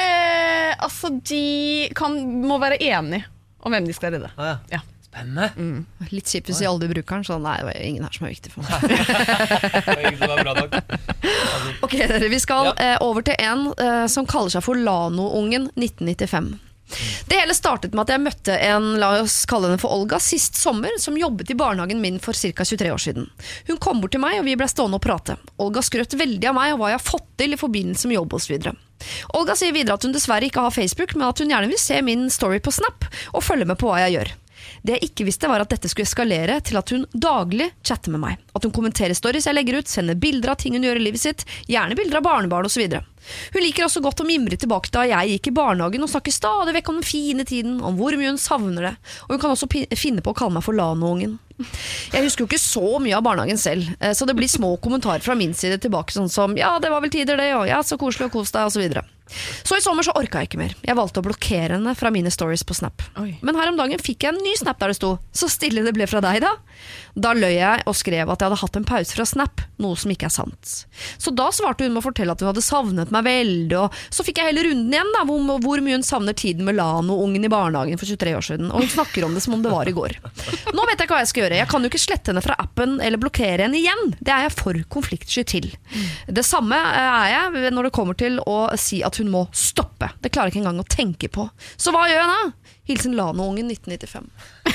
Speaker 11: Altså, de må være enige om hvem de skal redde.
Speaker 10: Spennende.
Speaker 7: Litt kjipt hvis de aldri bruker den, så nei, det var ingen her som viktig for meg.
Speaker 10: Det var ingen som bra nok.
Speaker 7: Ok, dere, vi skal over til en som kaller seg for Lano-ungen 1995. Det hele startet med at jeg møtte en, la oss kalle henne for Olga, sist sommer, som jobbet i barnehagen min for ca. 23 år siden. Hun kom bort til meg, og vi ble stående og prate. Olga skrøt veldig av meg og hva jeg har fått til i forbindelse med jobb og så videre. Olga sier videre at hun dessverre ikke har Facebook, men at hun gjerne vil se min story på Snap og følge med på hva jeg gjør. Det jeg ikke visste var at dette skulle eskalere til at hun daglig chatter med meg. At hun kommenterer stories jeg legger ut, sender bilder av ting hun gjør i livet sitt, gjerne bilder av barnebarn og så videre. Hun liker også godt å mimre tilbake da jeg gikk i barnehagen og snakker stadig vekk om den fine tiden, om hvor mye hun savner det, og hun kan også finne på å kalle meg for Lano-ungen. Jeg husker jo ikke så mye av barnehagen selv, så det blir små kommentarer fra min side tilbake, sånn som ja, det var vel tider det, og ja, så koselig og kos deg, og så videre. Så i sommer så orket jeg ikke mer. Jeg valgte å blokkere henne fra mine stories på Snap. Men her om dagen fikk jeg en ny Snap der det sto så stille det ble fra deg da. Da løy jeg og skrev at jeg hadde hatt en pause fra Snap, noe som ikke sant. Så da svarte hun med å fortelle at hun hadde savnet meg veldig, og så fikk jeg hele runden igjen da, hvor mye hun savner tiden med Lano-ungen i barnehagen for 23 år siden, og hun snakker om det som om det var i går. Nå vet jeg ikke hva jeg skal gjøre. Jeg kan jo ikke slette henne fra appen eller blokkere henne igjen. Det jeg for konfliktsky til. Det samme jeg når det kommer til å si at hun må stoppe. Det klarer jeg ikke engang å tenke på. Så hva gjør jeg da? Hilsen Lano-ungen 1995.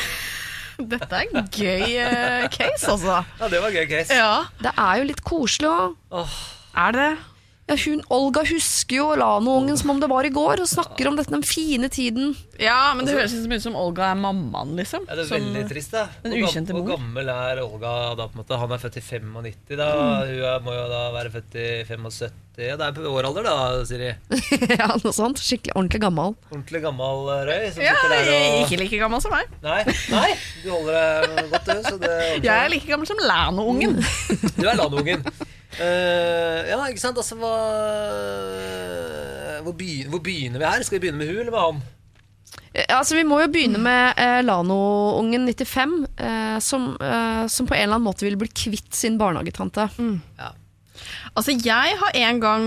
Speaker 11: Dette en gøy case, altså.
Speaker 10: Ja, det var gøy case.
Speaker 7: Ja. Det jo litt koselig også.
Speaker 11: Det?
Speaker 7: Ja, Olga husker jo Lano-ungen som om det var i går, og snakker om dette, den fine tiden.
Speaker 11: Ja, men det høres ikke så mye som Olga mammaen, liksom.
Speaker 10: Ja, det veldig trist, da.
Speaker 11: Den ukjente mor.
Speaker 10: Hvor gammel Olga da, på en måte? Han født i 95, da. Hun må jo da være født i 75. Ja, det på vår alder da, Siri.
Speaker 7: Ja, noe sånt. Skikkelig ordentlig gammel.
Speaker 10: Ordentlig gammel røy.
Speaker 11: Ja, jeg ikke like gammel som meg.
Speaker 10: Nei, du holder deg godt, du. Så det
Speaker 11: jeg like gammel som Lano-ungen.
Speaker 10: Du Lano-ungen. Ja, ikke sant, altså hvor begynner vi her? Skal vi begynne med hun eller med han?
Speaker 7: Altså, vi må jo begynne med Lano-ungen 95, som på en eller annen måte vil bli kvitt sin barnehagetante.
Speaker 10: Ja.
Speaker 11: Altså, jeg har en gang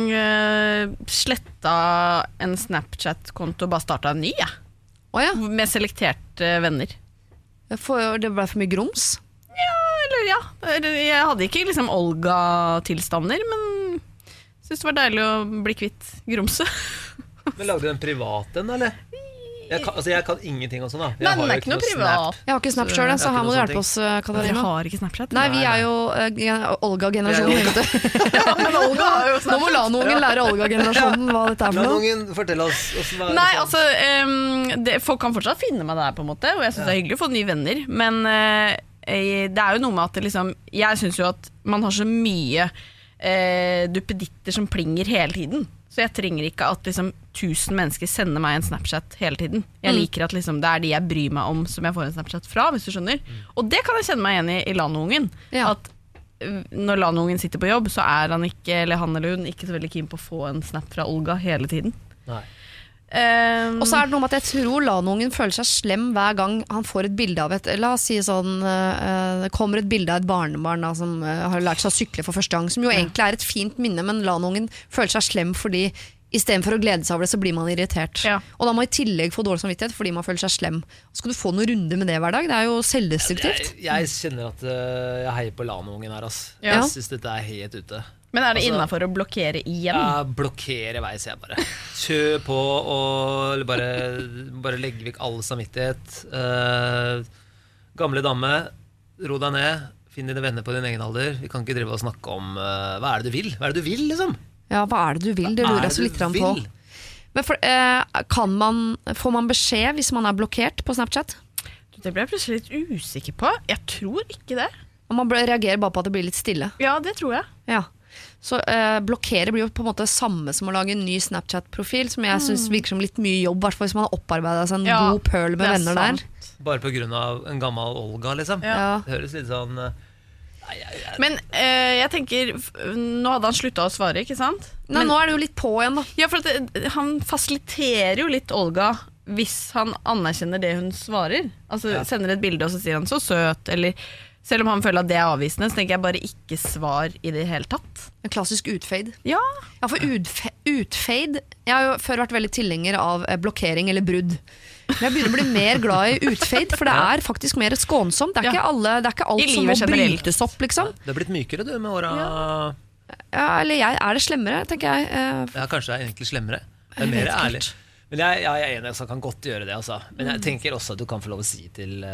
Speaker 11: slettet en Snapchat-konto og bare startet en ny, med selekterte venner.
Speaker 7: Det ble for mye grums?
Speaker 11: Ja. Jeg hadde ikke liksom Olga-tilstander, men synes det var deilig å bli kvitt grumse.
Speaker 10: Men lagde du en privat en, eller? Jeg kan ingenting om sånn da.
Speaker 11: Nei, den er ikke noe privat.
Speaker 7: Jeg har ikke Snap selv, så her må du hjelpe oss, Katarina.
Speaker 11: Jeg har ikke Snapchat.
Speaker 7: Nei, vi er jo Olga-generasjonen.
Speaker 11: Ja, men Olga har jo Snapchat.
Speaker 7: Nå må Lano-ungen lære Olga-generasjonen hva dette for noe.
Speaker 10: Lano-ungen, fortell oss.
Speaker 11: Nei, altså, folk kan fortsatt finne meg der på en måte, og jeg synes det er hyggelig å få nye venner, men det er jo noe med at det liksom, jeg synes jo at man har så mye duppeditter som plinger hele tiden. Så jeg trenger ikke at liksom 1000 mennesker sender meg en Snapchat hele tiden. Jeg liker at liksom, det er de jeg bryr meg om som jeg får en Snapchat fra, hvis du skjønner. Og det kan jeg kjenne meg igjen i Lano-ungen. At når Lano-ungen sitter på jobb, så er han ikke, eller han eller hun, ikke så veldig keen på å få en snap fra Olga hele tiden.
Speaker 10: Nei.
Speaker 7: Og så er det noe med at jeg tror Lano-ungen føler seg slem hver gang han får et bilde av la oss si sånn, det kommer et bilde av et barnebarn da, som har lært seg å sykle for første gang, som jo egentlig er et fint minne, men Lano-ungen føler seg slem fordi i stedet for å glede seg over det, så blir man irritert. Og da må man i tillegg få dårlig samvittighet fordi man føler seg slem. Skal du få noen runde med det hver dag? Det er jo selvdestruktivt.
Speaker 10: Jeg kjenner at jeg heier på Lano-ungen her, Jeg synes dette er helt ute.
Speaker 11: Men er det innenfor å blokkere igjen?
Speaker 10: Ja, blokkere veis jeg bare. Kjør på og bare legge vekk all samvittighet. Gamle dame, ro deg ned. Finn dine venner på din egen alder. Vi kan ikke drive og snakke om hva er det du vil? Hva er det du vil, liksom?
Speaker 7: Ja, hva er det du vil? Det lurer jeg så litt på. Men får man beskjed hvis man er blokkert på Snapchat?
Speaker 11: Det ble jeg plutselig litt usikker på. Jeg tror ikke det.
Speaker 7: Man reagerer bare på at det blir litt stille.
Speaker 11: Ja, det tror jeg.
Speaker 7: Ja. Så blokkere blir jo på en måte samme som å lage en ny Snapchat-profil, som jeg synes virker som litt mye jobb, hvertfall hvis man har opparbeidet seg en god pøl med venner der.
Speaker 10: Bare på grunn av en gammel Olga, liksom. Det høres litt sånn...
Speaker 11: Men jeg tenker, nå hadde han sluttet å svare, ikke sant?
Speaker 7: Nei, nå er det jo litt på igjen da.
Speaker 11: Ja, for at han fasiliterer jo litt Olga hvis han anerkjenner det hun svarer. Altså sender et bilde og så sier han så søt, eller... Selv om han føler at det er avvisende, så tenker jeg bare ikke svar i det hele tatt.
Speaker 7: En klassisk utfade.
Speaker 11: Ja,
Speaker 7: for utfade, jeg har jo før vært veldig tilhenger av blokkering eller brudd. Men jeg begynner å bli mer glad i utfade, for det er faktisk mer skånsomt. Det er ikke alt som må brytes opp, liksom.
Speaker 10: Det har blitt mykere du med åra.
Speaker 7: Ja, eller er det slemmere, tenker jeg.
Speaker 10: Ja, kanskje det er egentlig slemmere. Det er mer ærlig. Men jeg er enig, jeg kan godt gjøre det, altså. Men jeg tenker også at du kan få lov å si til...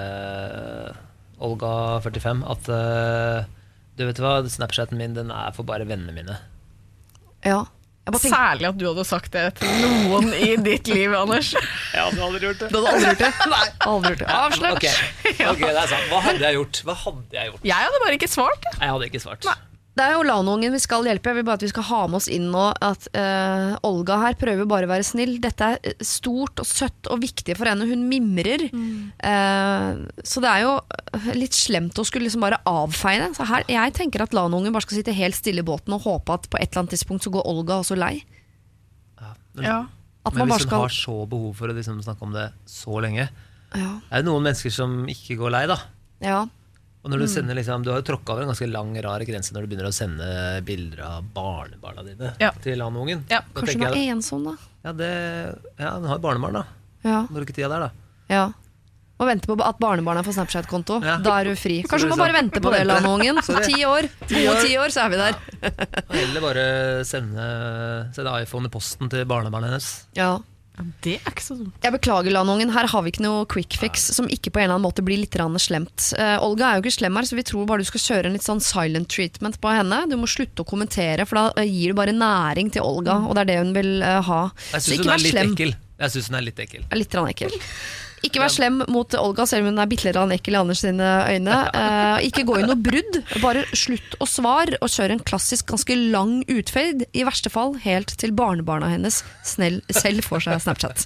Speaker 10: Olga 45 at du vet hva, Snapchaten min den er for bare vennene mine.
Speaker 7: Ja.
Speaker 11: Særlig at du hadde sagt det til noen i ditt liv, Anders.
Speaker 10: Jeg hadde aldri gjort det.
Speaker 7: Du hadde aldri gjort det? Nei, aldri gjort det. Avslørt.
Speaker 10: Ok, det er sant. Hva hadde jeg gjort?
Speaker 11: Jeg hadde bare ikke svart.
Speaker 10: Jeg hadde ikke svart.
Speaker 7: Nei. Det er jo Lano-ungen vi skal hjelpe. Jeg vil bare at vi skal ha med oss inn nå at Olga her prøver bare å være snill. Dette er stort og søtt og viktig for henne. Hun mimrer. Så det er jo litt slemt å skulle liksom bare avfeie det. Så her, jeg tenker at Lano-ungen bare skal sitte helt stille i båten og håpe at på et eller annet tidspunkt så går Olga også lei.
Speaker 10: Men hvis hun har så behov for å liksom snakke om det så lenge, er det noen mennesker som ikke går lei da?
Speaker 7: Ja.
Speaker 10: Og når du sender liksom, du har jo tråkket over en ganske lang, rar grense når du begynner å sende bilder av barnebarna dine til Lano-ungen.
Speaker 7: Kanskje hun er ensom da?
Speaker 10: Ja, hun har barnebarn da. Når ikke tida der da.
Speaker 7: Ja. Og vente på at barnebarna får Snapchat-konto. Da er du fri. Kanskje du må bare vente på det, Lano-ungen. 10 år, gode 10 år, så er vi der.
Speaker 10: Eller bare sende iPhone i posten til barnebarnet hennes.
Speaker 7: Ja.
Speaker 11: Det er ikke så dumt.
Speaker 7: Jeg beklager, Lano-ungen, her har vi ikke noe quick fix som ikke på en eller annen måte blir litt slemt. Olga er jo ikke slem her, så vi tror bare du skal kjøre en litt sånn silent treatment på henne. Du må slutte å kommentere, for da gir du bare næring til Olga, og det er det hun vil ha.
Speaker 10: Jeg synes hun er litt ekkel. Litt
Speaker 7: ekkel. Ikke vær slem mot Olga, selv om hun er bitterligere ekkel i Anders sine øyne. Ikke gå i noe brudd, bare slutt å svare og kjøre en klassisk, ganske lang utferd, i verste fall helt til barnebarna hennes selv får seg Snapchat.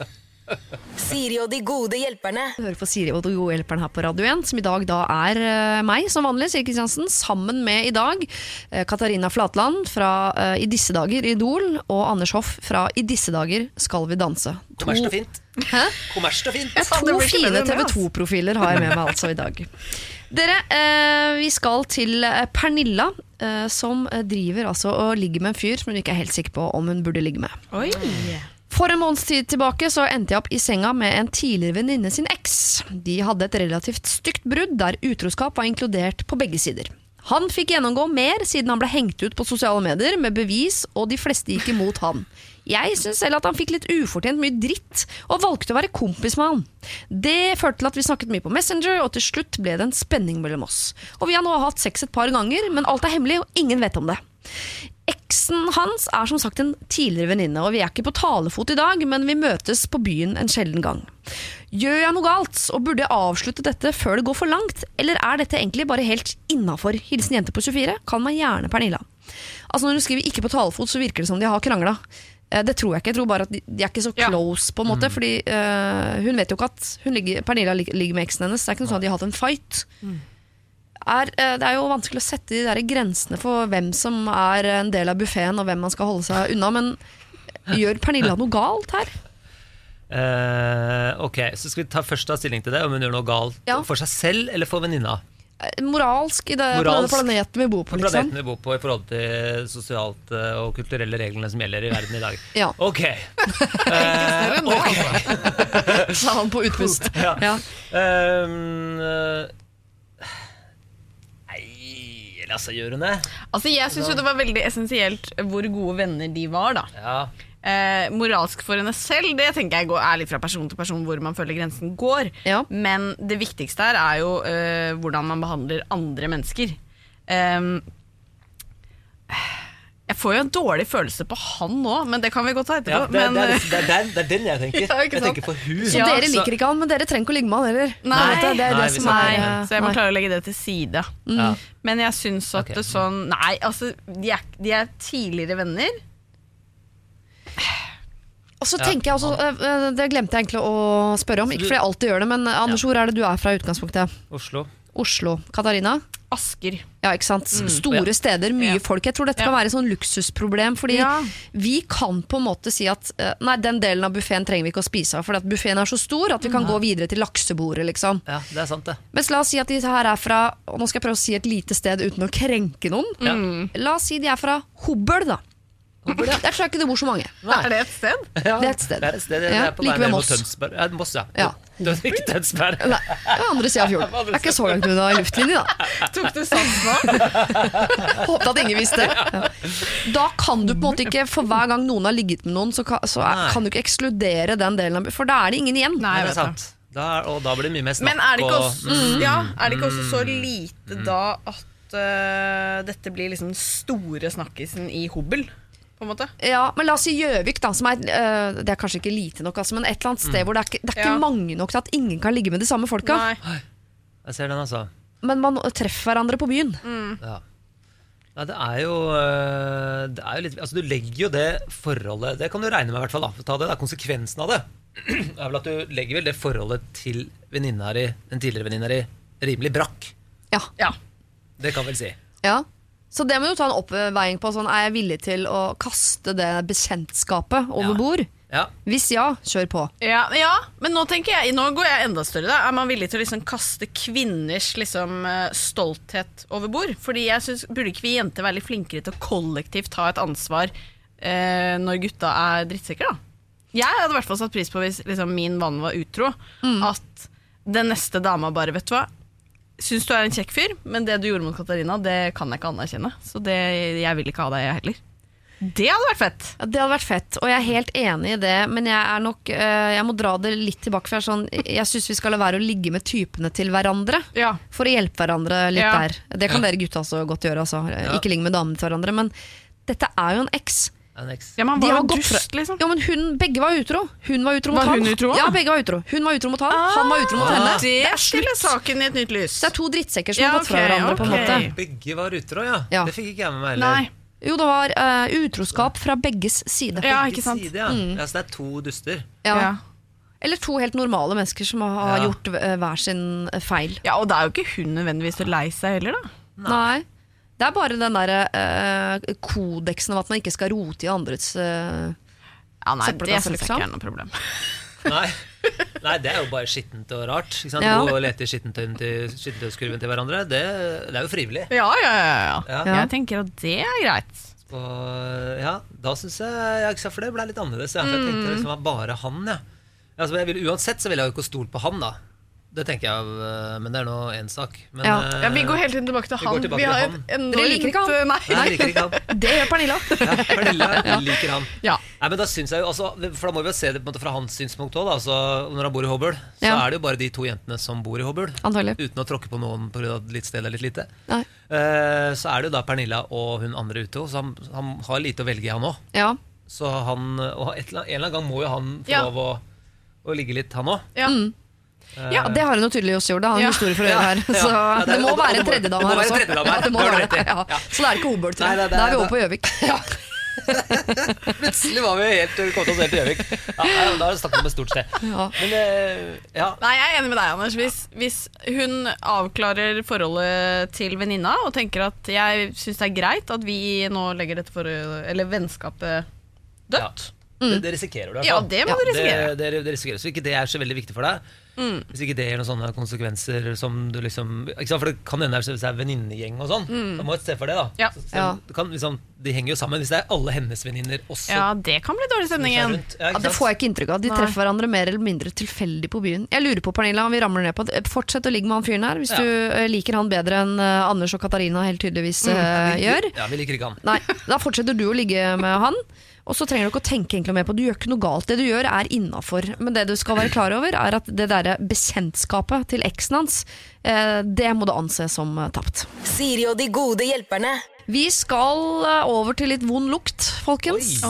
Speaker 6: Siri og de gode hjelperne.
Speaker 7: Du hører på Siri og de gode hjelperne her på Radio 1, som i dag da meg, som vanlig, Siri Kristiansen, sammen med i dag Katarina Flatland fra I disse dager Idol, og Anders Hoff fra I disse dager Skal vi danse.
Speaker 10: Kommersielt og fint.
Speaker 7: Hæ?
Speaker 10: Kommersielt og fint.
Speaker 7: To fine TV2-profiler har jeg med meg altså i dag. Dere, vi skal til Pernilla, som driver altså og ligger med en fyr som hun ikke helt sikker på om hun burde ligge med.
Speaker 11: Oi.
Speaker 7: For en måneds tid tilbake så endte jeg opp i senga med en tidligere venninne sin eks. De hadde et relativt stygt brudd der utroskap var inkludert på begge sider. Han fikk gjennomgå mer siden han ble hengt ut på sosiale medier med bevis, og de fleste gikk imot han. Jeg synes selv at han fikk litt ufortjent mye dritt, og valgte å være kompis med han. Det førte til at vi snakket mye på Messenger, og til slutt ble det en spenning mellom oss. Og vi har nå hatt sex et par ganger, men alt er hemmelig, og ingen vet om det. Eksen hans som sagt en tidligere venninne, og vi ikke på talefot i dag, men vi møtes på byen en sjelden gang. Gjør jeg noe galt, og burde jeg avslutte dette før det går for langt, eller dette egentlig bare helt innenfor? Hilsen jente på 24, kan man gjerne Pernilla. Altså når du skriver ikke på talefot, så virker det som de har kranglet. Det tror jeg ikke, jeg tror bare at de ikke så close på en måte, fordi hun vet jo ikke at Pernilla ligger med eksen hennes, det ikke noe sånn at de har hatt en fight. Det jo vanskelig å sette de der grensene for hvem som en del av buffeten og hvem man skal holde seg unna, men gjør Pernilla noe galt her?
Speaker 10: Ok, så skal vi først ta stilling til det, om hun gjør noe galt for seg selv eller for venninna.
Speaker 7: Moralsk på denne planeten vi bor på, liksom.
Speaker 10: Planeten vi bor på i forhold til sosialt og kulturelle reglene som gjelder i verden i dag.
Speaker 7: Ja.
Speaker 10: Ok.
Speaker 7: Sa han på utpust.
Speaker 10: Ja. Altså, gjør hun det?
Speaker 11: Altså, jeg synes jo det var veldig essensielt hvor gode venner de var da.
Speaker 10: Ja.
Speaker 11: Moralsk for henne selv, det tenker jeg litt fra person til person hvor man føler grensen går.
Speaker 7: Ja.
Speaker 11: Men det viktigste her jo hvordan man behandler andre mennesker. Jeg får jo en dårlig følelse på han nå, men det kan vi godt ta etterpå.
Speaker 10: Ja, det er den jeg tenker. Jeg tenker for hun.
Speaker 7: Så dere liker ikke han, men dere trenger ikke å ligge med han heller.
Speaker 11: Nei,
Speaker 7: så
Speaker 11: jeg må klare å legge det til side. Men jeg synes at det sånn, nei, altså de tidligere venner.
Speaker 7: Og så tenker jeg også, det glemte jeg egentlig å spørre om, ikke fordi jeg alltid gjør det, men Anders, hvor det du fra utgangspunktet? Oslo. Katarina?
Speaker 11: Asker.
Speaker 7: Ja, ikke sant? Store steder, mye folk. Jeg tror dette kan være et sånn luksusproblem, fordi vi kan på en måte si at nei, den delen av buffeten trenger vi ikke å spise av, fordi at buffeten så stor at vi kan gå videre til laksebordet, liksom.
Speaker 10: Ja, det sant det.
Speaker 7: Men la oss si at de her fra, og nå skal jeg prøve å si et lite sted uten å krenke noen. La oss si de fra Hobøl, da. Der tror jeg ikke det bor så mange.
Speaker 11: Nei. Det et sted?
Speaker 7: Ja. Det et sted.
Speaker 10: Det på
Speaker 7: like
Speaker 10: vei
Speaker 7: ved
Speaker 10: ned mot
Speaker 7: Moss.
Speaker 10: Tønsberg. Ja, Moss, ja. Det ikke Tønsberg.
Speaker 7: Nei, andre siden av fjorden. Det ikke så langt unna i luftlinje, da.
Speaker 11: Tok du sats nå?
Speaker 7: Håpet at ingen visste. Ja. Da kan du på en måte ikke, for hver gang noen har ligget med noen, så kan du ikke ekskludere den delen, for da det ingen igjen.
Speaker 11: Nei,
Speaker 10: det sant. Og da blir det mye mer snakk.
Speaker 11: Men det ikke også så lite da at dette blir liksom store snakkisen i Hobøl? På en måte. Ja,
Speaker 7: men la oss si Gjøvik da, som det kanskje ikke lite nok, altså, men et eller annet sted hvor det ikke mange nok til at ingen kan ligge med de samme folka.
Speaker 11: Nei.
Speaker 10: Jeg ser den, altså.
Speaker 7: Men man treffer hverandre på byen.
Speaker 10: Ja, det jo litt, altså du legger jo det forholdet, det kan du regne med i hvert fall da, for å ta det, konsekvensen av det vel at du legger vel det forholdet til den tidligere venninna di rimelig brakk.
Speaker 7: Ja.
Speaker 10: Det kan vel si.
Speaker 7: Ja. Så det må du ta en oppveiing på, sånn, jeg villig til å kaste det bekjentskapet over bord?
Speaker 10: Ja.
Speaker 7: Hvis kjør på.
Speaker 11: Ja, men nå tenker jeg, nå går jeg enda større da. Man villig til å liksom kaste kvinners liksom, stolthet over bord? Fordi jeg synes, burde ikke vi jenter være litt flinkere til å kollektivt ta et ansvar når gutta drittsekker da? Jeg hadde i hvert fall satt pris på hvis liksom, min vann var utro, at den neste dama bare, vet du hva, synes du en kjekk fyr, men det du gjorde mot Katarina, det kan jeg ikke anerkjenne. Så jeg vil ikke ha deg heller. Det hadde vært fett. Ja, det hadde vært fett, og jeg helt enig i det, men jeg må dra det litt tilbake, for jeg synes vi skal la være å ligge med typene til hverandre, for å hjelpe hverandre litt der. Det kan dere gutta også godt gjøre, altså. Ikke ligge med damene til hverandre, men dette jo en eks. Ja, man var jo dust, liksom.
Speaker 7: Ja, men begge var utro. Hun var utro mot han.
Speaker 11: Hun utro?
Speaker 7: Ja, begge var utro. Hun var utro mot han, han var utro mot henne.
Speaker 11: Det stiller saken i et nytt lys.
Speaker 7: Det to drittsekker som har gått fra hverandre på en måte.
Speaker 10: Begge var utro, ja. Det fikk ikke jeg med meg heller.
Speaker 7: Nei. Jo, det var utroskap fra begges side.
Speaker 11: Ja, ikke sant?
Speaker 10: Så det to duster.
Speaker 7: Ja. Eller to helt normale mennesker som har gjort hver sin feil.
Speaker 11: Ja, og det jo ikke hun nødvendigvis å lei seg heller da.
Speaker 7: Nei. Det bare den der kodeksen av at man ikke skal rote i andres
Speaker 11: nei, det synes jeg ikke noe problem.
Speaker 10: Nei, det jo bare skittent og rart. Ikke sant? Gå og lete i skittentøyskurven til hverandre. Det jo frivillig.
Speaker 11: Ja. Jeg tenker at det greit.
Speaker 10: Og da synes jeg for det ble litt annerledes. For jeg tenkte liksom at bare han, altså, uansett så vil jeg jo ikke stole på han da. Det tenker jeg, men det nå en sak. Men,
Speaker 11: vi går helt tilbake til han.
Speaker 10: Vi har
Speaker 7: Dere liker ikke han?
Speaker 10: Nei, liker ikke han.
Speaker 7: Det gjør Pernilla.
Speaker 10: Pernilla liker han.
Speaker 11: Nei,
Speaker 10: men da synes jeg jo, altså, for da må vi jo se det på en måte fra hans synspunkt også da. Så når han bor i Hobøl, så det jo bare de 2 jentene som bor i Hobøl. Uten å tråkke på noen på grunn av litt sted eller litt lite. Så det jo da Pernilla og hun andre ute, så han har lite å velge i han også. Så han, og en eller annen gang må jo han få lov å ligge litt han også.
Speaker 7: Ja, det har han jo tydeligvis gjort. Han har en historie for å gjøre her. Så det må være en tredjedam her også. Det må være det. Så det ikke Hobøl til. Da vi over på Gjøvik.
Speaker 10: Plutselig var vi kom til oss helt til Gjøvik. Da det snakket om et stort sted. Men,
Speaker 11: Nei, jeg enig med deg, Anders. Hvis hun avklarer forholdet til venninna og tenker at jeg synes det greit at vi nå legger dette eller vennskapet dødt.
Speaker 10: Det risikerer du.
Speaker 11: Ja, det må du risikere.
Speaker 10: Det risikerer, så ikke det så veldig viktig for deg. Hvis ikke det noen sånne konsekvenser som du liksom, ikke sant, for det kan hende hvis det venninnegjeng og sånn, da må jeg se for det da. Så kan, liksom, de henger jo sammen hvis det alle hennes venninner også.
Speaker 11: Ja, det kan bli dårlig stemning igjen.
Speaker 7: Det får jeg ikke inntrykk av. De treffer hverandre mer eller mindre tilfeldig på byen. Jeg lurer på, Pernilla, om vi ramler ned på fortsett å ligge med han fyren her, hvis du liker han bedre enn Anders og Katarina helt tydeligvis gjør.
Speaker 10: Ja, vi liker ikke han.
Speaker 7: Nei, da fortsetter du å ligge med han. Og så trenger du ikke å tenke egentlig mer på du gjør ikke noe galt, det du gjør innenfor. Men det du skal være klar over at det der bekjentskapet til eksen hans, det må du anse som tapt.
Speaker 6: Siri og de gode hjelperne.
Speaker 7: Vi skal over til litt vond lukt, folkens.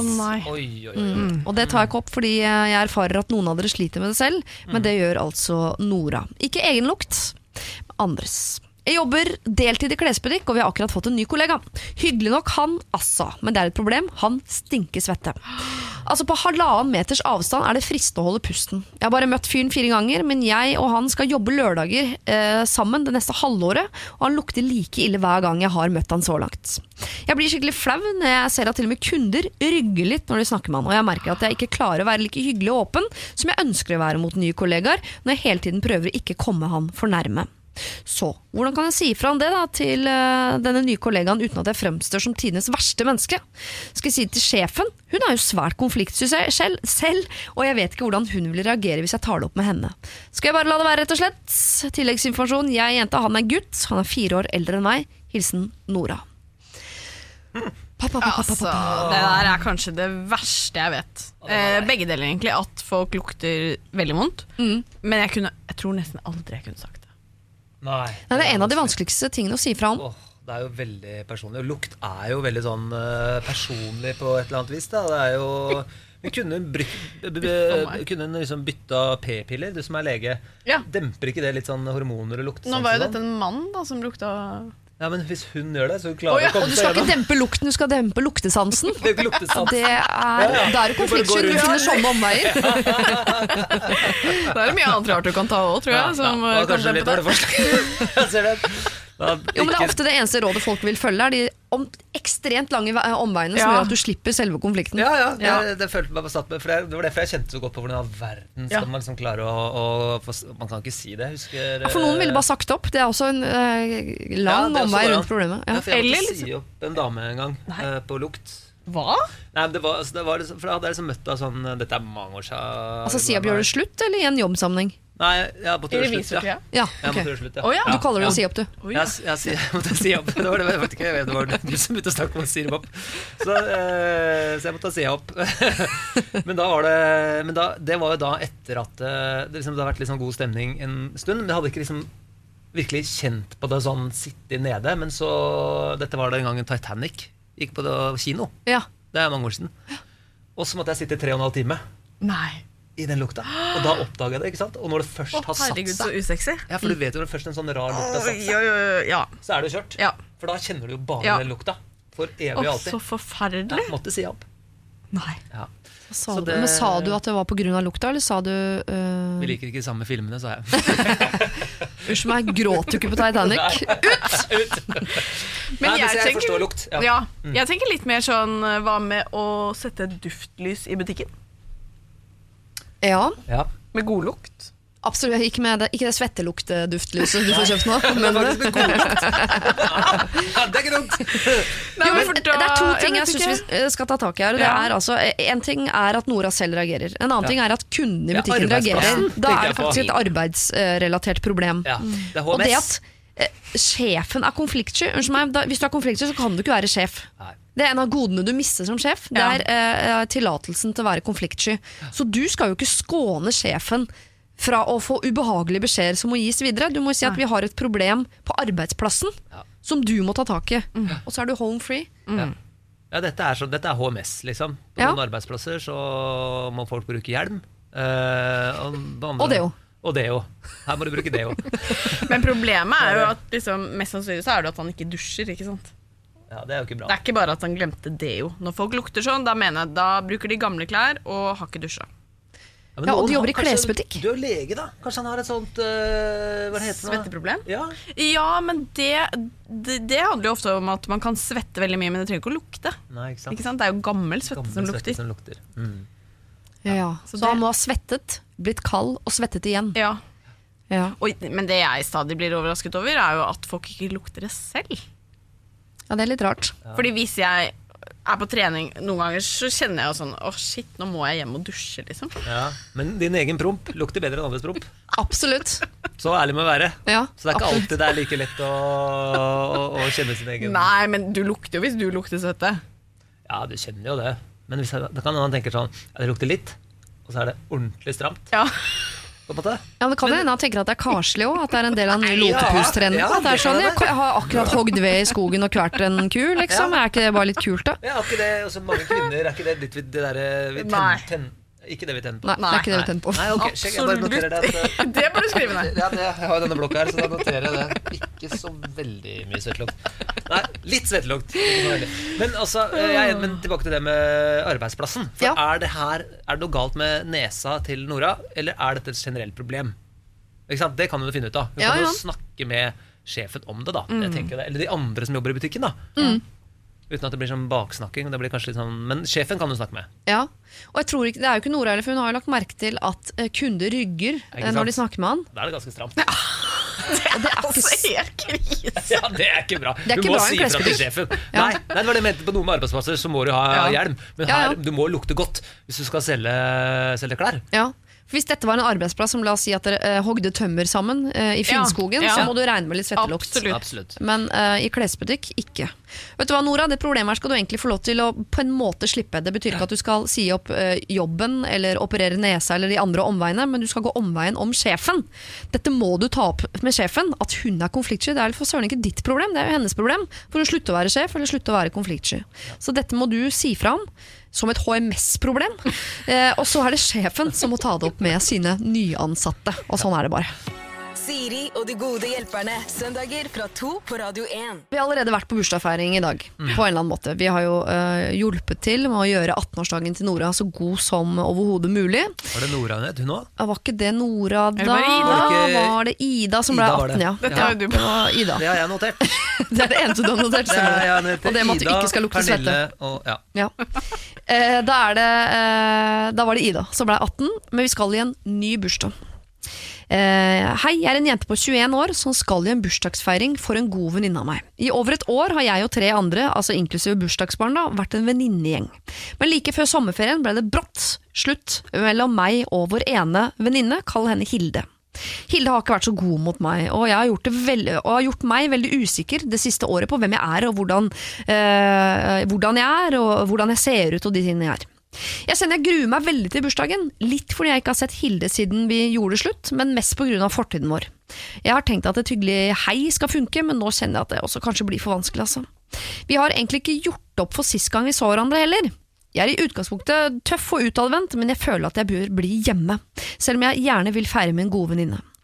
Speaker 7: Og det tar jeg ikke opp fordi jeg erfarer at noen av dere sliter med det selv, men det gjør altså Nora. Ikke egen lukt, andres. Jeg jobber deltid i klesbutikk, og vi har akkurat fått en ny kollega. Hyggelig nok han, men det et problem. Han stinker svette. Altså på 1,5 meters avstand det fristende å holde pusten. Jeg har bare møtt fyren 4 ganger, men jeg og han skal jobbe lørdager sammen det neste halvåret, og han lukter like ille hver gang jeg har møtt han så langt. Jeg blir skikkelig flau når jeg ser at til og med kunder rygger litt når de snakker med han, og jeg merker at jeg ikke klarer å være like hyggelig og åpen som jeg ønsker å være mot nye kollegaer, når jeg hele tiden prøver å ikke komme han for nærme. Så, hvordan kan jeg si fra om det da til denne nye kollegaen uten at jeg fremstår som tidenes verste menneske? Skal jeg si det til sjefen? Hun jo svært konfliktsky selv, og jeg vet ikke hvordan hun vil reagere hvis jeg tar det opp med henne. Skal jeg bare la det være rett og slett? Tilleggsinformasjon, jeg jenta, han gutt, han 4 år eldre enn meg. Hilsen Nora.
Speaker 11: Det der kanskje det verste jeg vet. Begge deler egentlig, at folk lukter veldig vondt, men jeg tror nesten aldri jeg kunne sagt det.
Speaker 10: Nei,
Speaker 7: det en av de vanskeligste tingene å si fra om.
Speaker 10: Det jo veldig personlig, og lukt jo veldig sånn personlig på et eller annet vis da. Det jo vi kunne liksom bytta p-piller, du som lege. Demper ikke det litt sånn hormoner og lukt?
Speaker 11: Nå var jo dette en mann da som lukta.
Speaker 10: Ja, men hvis hun gjør det, så klarer hun å komme
Speaker 7: seg gjennom. Du skal ikke dempe lukten, du skal dempe luktesansen. Det det konfliktsky, du finner sånne omveier.
Speaker 11: Det mye annet rart du kan ta også, tror jeg.
Speaker 10: Ja, kanskje litt dårlig forslag. Jeg ser det.
Speaker 7: Jo, men det ofte det eneste rådet folk vil følge de ekstremt lange omveiene som gjør at du slipper selve konflikten.
Speaker 10: Det følte meg satt med, for det var derfor jeg kjente så godt på hvordan verden skal man liksom klare man kan ikke si det,
Speaker 7: for noen ville bare sagt opp. Det også en lang omvei rundt problemet.
Speaker 10: For jeg måtte si opp en dame en gang på lukt.
Speaker 11: Hva?
Speaker 10: Nei, det var for da hadde jeg liksom møtt deg sånn, dette mange år siden.
Speaker 7: Altså si opp, gjør det slutt, eller i en jobbsammenheng?
Speaker 10: Nei, jeg måtte gjøre slutt,
Speaker 7: Du kaller det å si opp, du?
Speaker 10: Jeg måtte si opp. Det var du som begynte å snakke om å si opp. Så jeg måtte si opp. Men det var jo da etter at det hadde vært litt sånn god stemning en stund. Men jeg hadde ikke liksom virkelig kjent på det sånn sitte nede. Men så, dette var det en gang en Titanic gikk på kino. Det mange år siden. Og så måtte jeg sitte 3,5 timer.
Speaker 11: Nei.
Speaker 10: I den lukta. Og da oppdaget jeg det, ikke sant? Og når det først har satt
Speaker 11: seg. Så usexy.
Speaker 10: Ja, for du vet jo når det først en sånn rar lukt har satt seg. Så det kjørt. For da kjenner du jo bare den lukta. For evig og alltid.
Speaker 11: Så forferdelig.
Speaker 10: Måtte si opp.
Speaker 11: Nei.
Speaker 7: Men sa du at det var på grunn av lukta, eller sa du
Speaker 10: Vi liker ikke samme filmene, sa jeg.
Speaker 7: Unnskyld meg, gråt du ikke på Titanic? Ut!
Speaker 11: Men
Speaker 10: jeg forstår lukt.
Speaker 11: Ja. Jeg tenker litt mer sånn, hva med å sette duftlys i butikken?
Speaker 7: Ja.
Speaker 11: Med god lukt.
Speaker 7: Absolutt, ikke det svettelukt-duftlyset du får kjøpt nå. Men
Speaker 10: det er ikke dumt.
Speaker 7: Det er to ting jeg synes vi skal ta tak i her. Det er altså, en ting er at Nora selv reagerer. En annen ting er at kunden i butikken reagerer. Da er det faktisk et arbeidsrelatert problem.
Speaker 10: Det
Speaker 7: og det at sjefen er konfliktsky. Unnskyld meg, hvis du er konfliktsky så kan du ikke være sjef. Det er en av godene du mister som sjef. Det er tillatelsen til å være konfliktsky. Så du skal jo ikke skåne sjefen fra å få ubehagelige beskjeder som må gis videre. Du må si at vi har et problem på arbeidsplassen som du må ta tak i. Og så er du home free.
Speaker 10: Ja, dette er HMS, liksom. På noen arbeidsplasser så må folk bruke hjelm.
Speaker 7: Og deo.
Speaker 10: Her må du bruke deo.
Speaker 11: Men problemet er jo at liksom, mest sannsynlig så er det at han ikke dusjer, ikke sant?
Speaker 10: Ja, det er jo ikke bra.
Speaker 11: Det er ikke bare at han glemte deo. Når folk lukter sånn, da bruker de gamle klær og har ikke dusja.
Speaker 7: Ja, og de jobber i klesbutikk.
Speaker 10: Du er lege da. Kanskje han har et sånt hva heter det?
Speaker 11: Svetteproblem?
Speaker 10: Ja,
Speaker 11: men det handler jo ofte om at man kan svette veldig mye, men det trenger ikke å lukte.
Speaker 10: Nei, ikke sant?
Speaker 11: Det er jo gammel svette som lukter.
Speaker 7: Så han må ha svettet, blitt kald og svettet igjen.
Speaker 11: Men det jeg stadig blir overrasket over er jo at folk ikke lukter det selv.
Speaker 7: Ja, det er litt rart.
Speaker 11: Fordi hvis jeg er på trening noen ganger, så kjenner jeg jo sånn shit, nå må jeg hjem og dusje, liksom.
Speaker 10: Men din egen promp lukter bedre enn andres promp.
Speaker 7: Absolutt.
Speaker 10: Så ærlig må være. Så det er ikke alltid det er like lett å kjenne sin egen.
Speaker 11: Nei, men du lukter jo hvis du lukter svette.
Speaker 10: Ja, du kjenner jo det. Men da kan man tenke sånn, det lukter litt, og så er det ordentlig stramt.
Speaker 7: Ja, men kan hende han tenker at det er karslig også, at det er en del av den lotepus-trenden. Det er sånn, jeg har akkurat hogd ved i skogen og kvert en ku, liksom. Er ikke det bare litt kult da?
Speaker 10: Ja, ikke det, og så mange kvinner, er ikke det litt det der ikke det vi tenner på?
Speaker 7: Nei, det er ikke det vi tenner på.
Speaker 10: Nei, okay, sjekk, jeg bare noterer det.
Speaker 11: Det bør du skrive ned.
Speaker 10: Jeg har denne blokka her, så da noterer jeg det. Ikke så veldig mye svettelukt. Nei, litt svettelukt. Men tilbake til det med arbeidsplassen. For er det noe galt med nesa til Nora, eller er dette et generelt problem? Ikke sant? Det kan du finne ut av. Hun kan jo snakke med sjefen om det da, jeg tenker det. Eller de andre som jobber i butikken da. Uten at det blir sånn baksnakking, det blir kanskje litt sånn, men sjefen kan du snakke med.
Speaker 7: Ja, og jeg tror ikke, det er jo ikke Nora, for hun har jo lagt merke til at kunder rygger når de snakker med han.
Speaker 10: Da er det ganske stramt.
Speaker 7: Det er
Speaker 11: altså helt krise.
Speaker 10: Ja, det er ikke bra.
Speaker 7: Du
Speaker 10: må si fra til sjefen. Nei, det var det jeg mente. På noen arbeidsplasser så må du ha hjelm, men her, du må lukte godt hvis du skal selge klær.
Speaker 7: Ja. Hvis dette var en arbeidsplass som la oss si at dere hogde tømmer sammen i Finnskogen, så må du regne med litt svettelukt.
Speaker 10: Absolutt.
Speaker 7: Men i klesbutikk, ikke. Vet du hva, Nora, det problemet her skal du egentlig få lov til å på en måte slippe. Det betyr ikke at du skal si opp jobben eller operere nesa eller de andre omveiene, men du skal gå omveien om sjefen. Dette må du ta opp med sjefen, at hun er konfliktsky. Det er for søren ikke ditt problem, det er jo hennes problem. For å slutte å være sjef eller slutte å være konfliktsky. Så dette må du si fra om som et HMS-problem. Og så er det sjefen som må ta det opp med sine nyansatte. Og sånn er det bare.
Speaker 6: Siri og de gode hjelperne. Søndager fra 2 på Radio 1.
Speaker 7: Vi har allerede vært på bursdagsfeiring i dag, på en eller annen måte. Vi har jo hjulpet til med å gjøre 18-årsdagen til Nora så god som overhodet mulig.
Speaker 10: Var det Nora hun het, hun også?
Speaker 7: Var ikke det Nora da? Var det Ida som ble 18, ja.
Speaker 11: Dette har jo du på.
Speaker 7: Ida.
Speaker 10: Det har jeg notert.
Speaker 7: Det er det eneste du har notert, og det med at du ikke skal lukte svette. Da var det Ida som ble 18, men vi skal i en ny bursdag. Hei, jeg er en jente på 21 år som skal i en bursdagsfeiring for en god venninne av meg. I over et år har jeg og 3 andre, altså inklusive bursdagsbarn da, vært en venninnegjeng. Men like før sommerferien ble det brått slutt mellom meg og vår ene venninne, kall henne Hilde. Hilde har ikke vært så god mot meg, og jeg har gjort meg veldig usikker det siste året på hvem jeg er, og hvordan jeg er, og hvordan jeg ser ut, og de tingene jeg er. Jeg kjenner jeg gruer meg veldig til bursdagen, litt fordi jeg ikke har sett Hilde siden vi gjorde slutt, men mest på grunn av fortiden vår. Jeg har tenkt at et hyggelig hei skal funke, men nå kjenner jeg at det også kanskje blir for vanskelig, altså. Vi har egentlig ikke gjort opp for sist gang vi så hverandre heller. Jeg er i utgangspunktet tøff og utadvendt, men jeg føler at jeg bør bli hjemme, selv om jeg gjerne vil feire med en god venninne.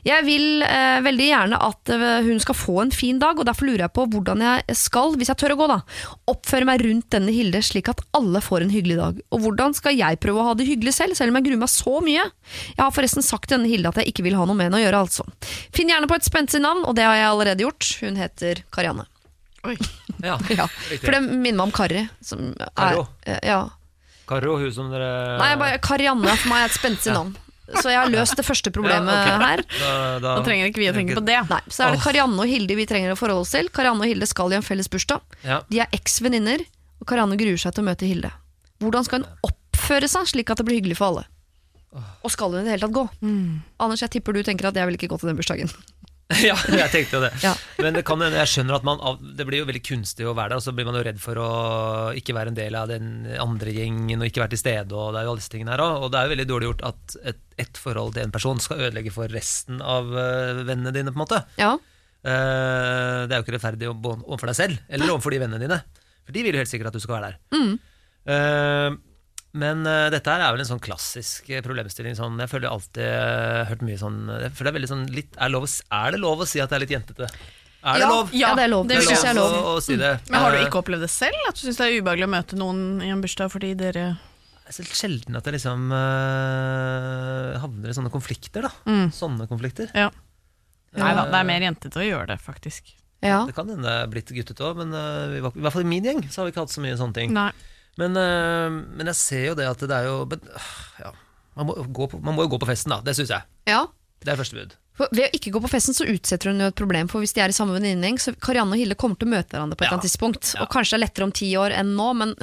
Speaker 7: Jeg vil veldig gjerne at hun skal få en fin dag, og derfor lurer jeg på hvordan jeg skal, hvis jeg tør å gå da, oppføre meg rundt denne Hilde slik at alle får en hyggelig dag. Og hvordan skal jeg prøve å ha det hyggelig selv om jeg gruer meg så mye? Jeg har forresten sagt til denne Hilde at jeg ikke vil ha noe med henne å gjøre, altså. Finn gjerne på et spenstig navn, og det har jeg allerede gjort. Hun heter Karianne.
Speaker 11: Oi.
Speaker 10: Ja,
Speaker 7: for det minner meg om Kari.
Speaker 10: Karo?
Speaker 7: Ja.
Speaker 10: Karo, hun som dere...
Speaker 7: Nei, Karianne for meg er et spenstig navn. Så jeg har løst det første problemet her.
Speaker 11: Da trenger ikke vi å tenke på det.
Speaker 7: Nei, så det Karianne og Hilde vi trenger å forholde oss til. Karianne og Hilde skal i en felles bursdag. De eks-venninner, og Karianne gruer seg til å møte Hilde. Hvordan skal hun oppføre seg slik at det blir hyggelig for alle? Og skal hun i det hele tatt gå? Anders, jeg tipper du tenker at jeg vil ikke gå til den bursdagen.
Speaker 10: Ja, jeg tenkte jo det. Men det kan, jeg skjønner at det blir jo veldig kunstig å være der, og så blir man jo redd for å ikke være en del av den andre gjengen og ikke være til stede, og det er jo alle disse tingene her også. Og det er jo veldig dårlig gjort at et forhold til en person skal ødelegge for resten av vennene dine, på en måte. Det er jo ikke rettferdig overfor deg selv, eller overfor de vennene dine, for de vil jo helt sikkert at du skal være der. Men dette her vel en sånn klassisk problemstilling sånn, jeg føler alltid hørt mye sånn, jeg føler det veldig sånn litt, er det lov å si at det litt jentete? Er det lov?
Speaker 7: Ja, det er lov.
Speaker 11: Det synes jeg er lov.
Speaker 10: Å si det.
Speaker 11: Men har du ikke opplevd det selv? At du synes det er ubehagelig å møte noen i en bursdag fordi dere...
Speaker 10: Det er så sjelden at jeg liksom havner i sånne konflikter da. Sånne konflikter.
Speaker 11: Ja. Nei da, det er mer jentete å gjøre det faktisk.
Speaker 10: Det kan hende blitt guttet også, men i hvert fall i min gjeng så har vi ikke hatt så mye sånne ting.
Speaker 11: Nei.
Speaker 10: Men jeg ser jo det at det er jo man må jo gå på festen da, det synes jeg. Det er første bud.
Speaker 7: Ved å ikke gå på festen så utsetter hun jo et problem, for hvis de er i samme venninnegjeng, så Karianne og Hilde kommer til å møte hverandre på et eller annet tidspunkt, og kanskje det er lettere om 10 år enn nå, men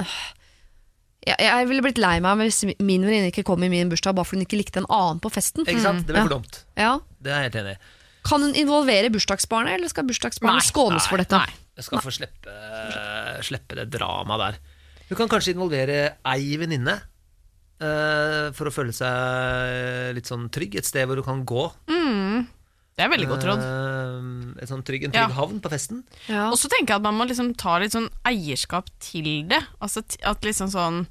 Speaker 7: jeg ville blitt lei meg hvis min venninne ikke kom i min bursdag bare fordi hun ikke likte en annen på festen.
Speaker 10: Ikke sant? Det blir for dumt. Det er jeg helt enig i.
Speaker 7: Kan hun involvere bursdagsbarnet, eller skal bursdagsbarnet skånes for dette?
Speaker 10: Nei, jeg skal få slippe det drama der. Du kan kanskje involvere ei venninne for å føle seg litt sånn trygg, et sted hvor du kan gå.
Speaker 11: Det er veldig godt råd.
Speaker 10: En trygg havn på festen.
Speaker 11: Og så tenker jeg at man må liksom ta litt sånn eierskap til det. Altså at liksom sånn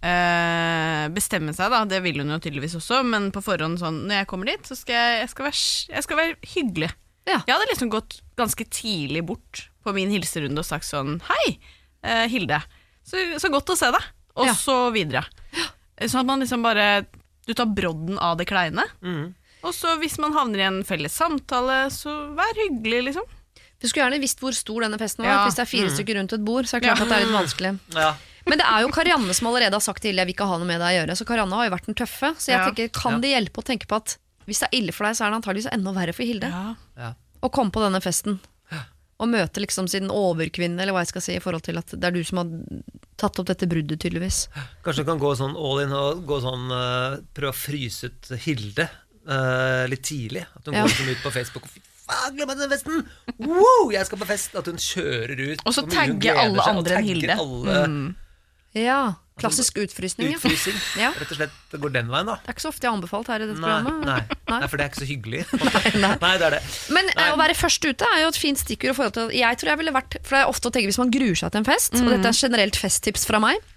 Speaker 11: bestemme seg da, det vil hun jo tydeligvis også, men på forhånd sånn, når jeg kommer dit så skal jeg skal være hyggelig. Jeg hadde liksom gått ganske tidlig bort på min hilserunde og sagt sånn, hei Hilde, så godt å se deg, og så videre. Sånn at man liksom bare, du tar brodden av det kleine, og så hvis man havner i en felles samtale, så vær hyggelig liksom.
Speaker 7: Du skulle gjerne visst hvor stor denne festen var, hvis det er 4 stykker rundt et bord, så er det klart at det er litt vanskelig. Men det er jo Karianne som allerede har sagt til jeg vil ikke ha noe med deg å gjøre, så Karianne har jo vært den tøffe, så jeg tenker, kan det hjelpe å tenke på at hvis det er ille for deg, så er det antageligvis enda verre for Hilde å komme på denne festen. Og møte liksom sin overkvinne, eller hva jeg skal si, i forhold til at det er du som har tatt opp dette bruddet, tydeligvis.
Speaker 10: Kanskje du kan gå sånn all in og gå sånn, prøve å fryse ut Hilde litt tidlig. At hun går liksom ut på Facebook og glem meg denne festen! Wow, jeg skal på fest! At hun kjører ut.
Speaker 11: Og så tagger alle andre enn Hilde.
Speaker 7: Klassisk utfrysning.
Speaker 10: Utfrysing, rett og slett går den veien da.
Speaker 7: Det er ikke så ofte jeg har anbefalt her i dette programmet.
Speaker 10: Nei, for det er ikke så hyggelig. Nei, det er det.
Speaker 7: Men å være først ute er jo et fint stikkord i forhold til, jeg tror jeg ville vært, for det er ofte å tenke hvis man gruer seg til en fest, og dette er generelt festtips fra meg,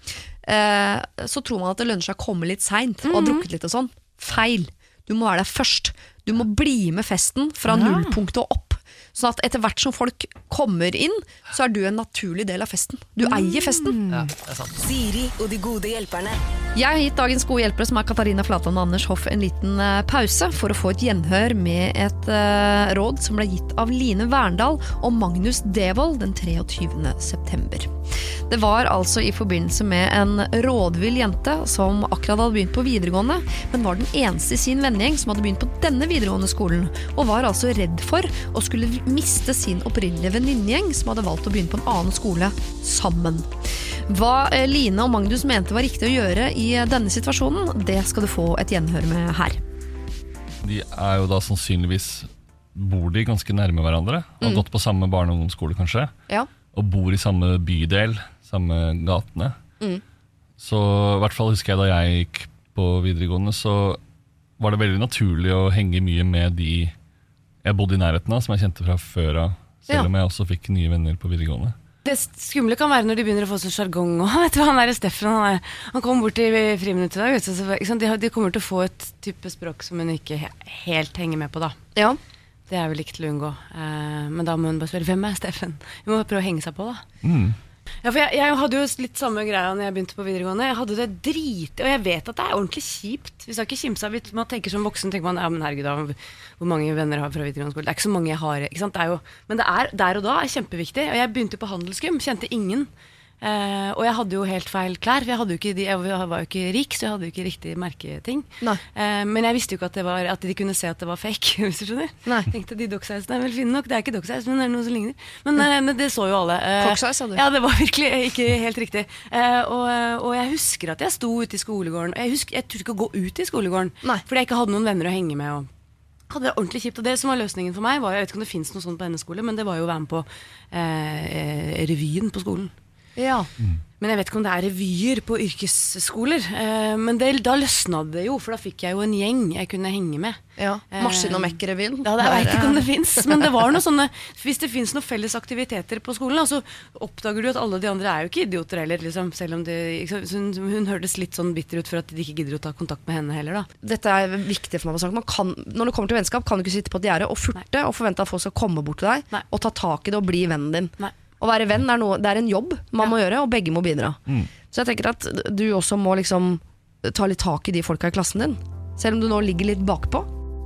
Speaker 7: så tror man at det lønner seg å komme litt sent, og ha drukket litt og sånn. Feil. Du må være der først. Du må bli med festen fra nullpunktet og opp. Sånn at etter hvert som folk kommer inn, så er du en naturlig del av festen. Du eier festen.
Speaker 10: Ja, det er sant.
Speaker 6: Siri og de gode hjelperne.
Speaker 7: Jeg har gitt dagens gode hjelpere, som er Katarina Flatland og Anders Hoff, en liten pause for å få et gjenhør med et råd som ble gitt av Line Verndal og Magnus Devold den 23. september. Det var altså i forbindelse med en rådvill jente som akkurat hadde begynt på videregående, men var den eneste i sin vennegjeng som hadde begynt på denne videregående skolen, og var altså redd for å skulle miste sin opprinnelige venninnegjeng som hadde valgt å begynne på en annen skole sammen. Hva Line og Magnus mente var riktig å gjøre i denne situasjonen, det skal du få et gjenhør med her.
Speaker 12: De er jo da sannsynligvis, bor de ganske nærme hverandre, har gått på samme barne- og ungdomsskole kanskje, og bor i samme bydel, samme gatene. Så i hvert fall husker jeg da jeg gikk på videregående, så var det veldig naturlig å henge mye med de jeg bodde i nærheten av, som jeg kjente fra før av, selv om jeg også fikk nye venner på videregående.
Speaker 13: Det skumle kan være når de begynner å få så jargong. Og vet du hva, han der Steffen, han kom bort i friminuttet i dag. De kommer til å få et type språk som hun ikke helt henger med på da.
Speaker 7: Ja.
Speaker 13: Det vel ikke til å unngå. Men da må hun bare spørre, hvem Steffen? Hun må prøve å henge seg på da. Ja, for jeg hadde jo litt samme greia når jeg begynte på videregående. Jeg hadde det og jeg vet at det ordentlig kjipt. Vi skal ikke kimse av, man tenker som voksen, tenker man, ja, men herregud da, hvor mange venner har fra videregående skole? Det ikke så mange jeg har, ikke sant? Men det der og da kjempeviktig. Og jeg begynte på handelsgym, kjente ingen. Og jeg hadde jo helt feil klær, for jeg var jo ikke rik, så jeg hadde jo ikke riktig merketing. Men jeg visste jo ikke at de kunne se at det var fake, hvis du skjønner. Jeg tenkte, de dogsize er vel fine nok, det ikke dogsize, men det noe som ligner. Men det så jo alle.
Speaker 7: Cocksize, sa du?
Speaker 13: Ja, det var virkelig ikke helt riktig. Og jeg husker at jeg sto ute i skolegården, jeg turte ikke å gå ut i skolegården, fordi jeg ikke hadde noen venner å henge med, og hadde det ordentlig kjipt. Og det som var løsningen for meg, jeg vet ikke om det finnes noe sånt på hennes skole, men det var jo å være med på revyen på skolen.
Speaker 7: Ja.
Speaker 13: Men jeg vet ikke om det revyer på yrkesskoler, men da løsnet det jo, for da fikk jeg jo en gjeng jeg kunne henge med.
Speaker 7: Ja, Maskin og Mekk-revyen.
Speaker 13: Ja, jeg vet ikke om det finnes, men det var noe sånne, hvis det finnes noen felles aktiviteter på skolen, så oppdager du at alle de andre jo ikke idioter heller, liksom, selv om hun hørtes litt sånn bitter ut for at de ikke gidder å ta kontakt med henne heller da.
Speaker 7: Dette viktig for meg å snakke. Når det kommer til vennskap, kan du ikke sitte på et gjerde og furte og forvente at folk skal komme bort til deg og ta tak i det og bli vennen din. Å være venn det en jobb man må gjøre, og begge må bidra. Så jeg tenker at du også må liksom ta litt tak i de folka i klassen din, selv om du nå ligger litt bakpå.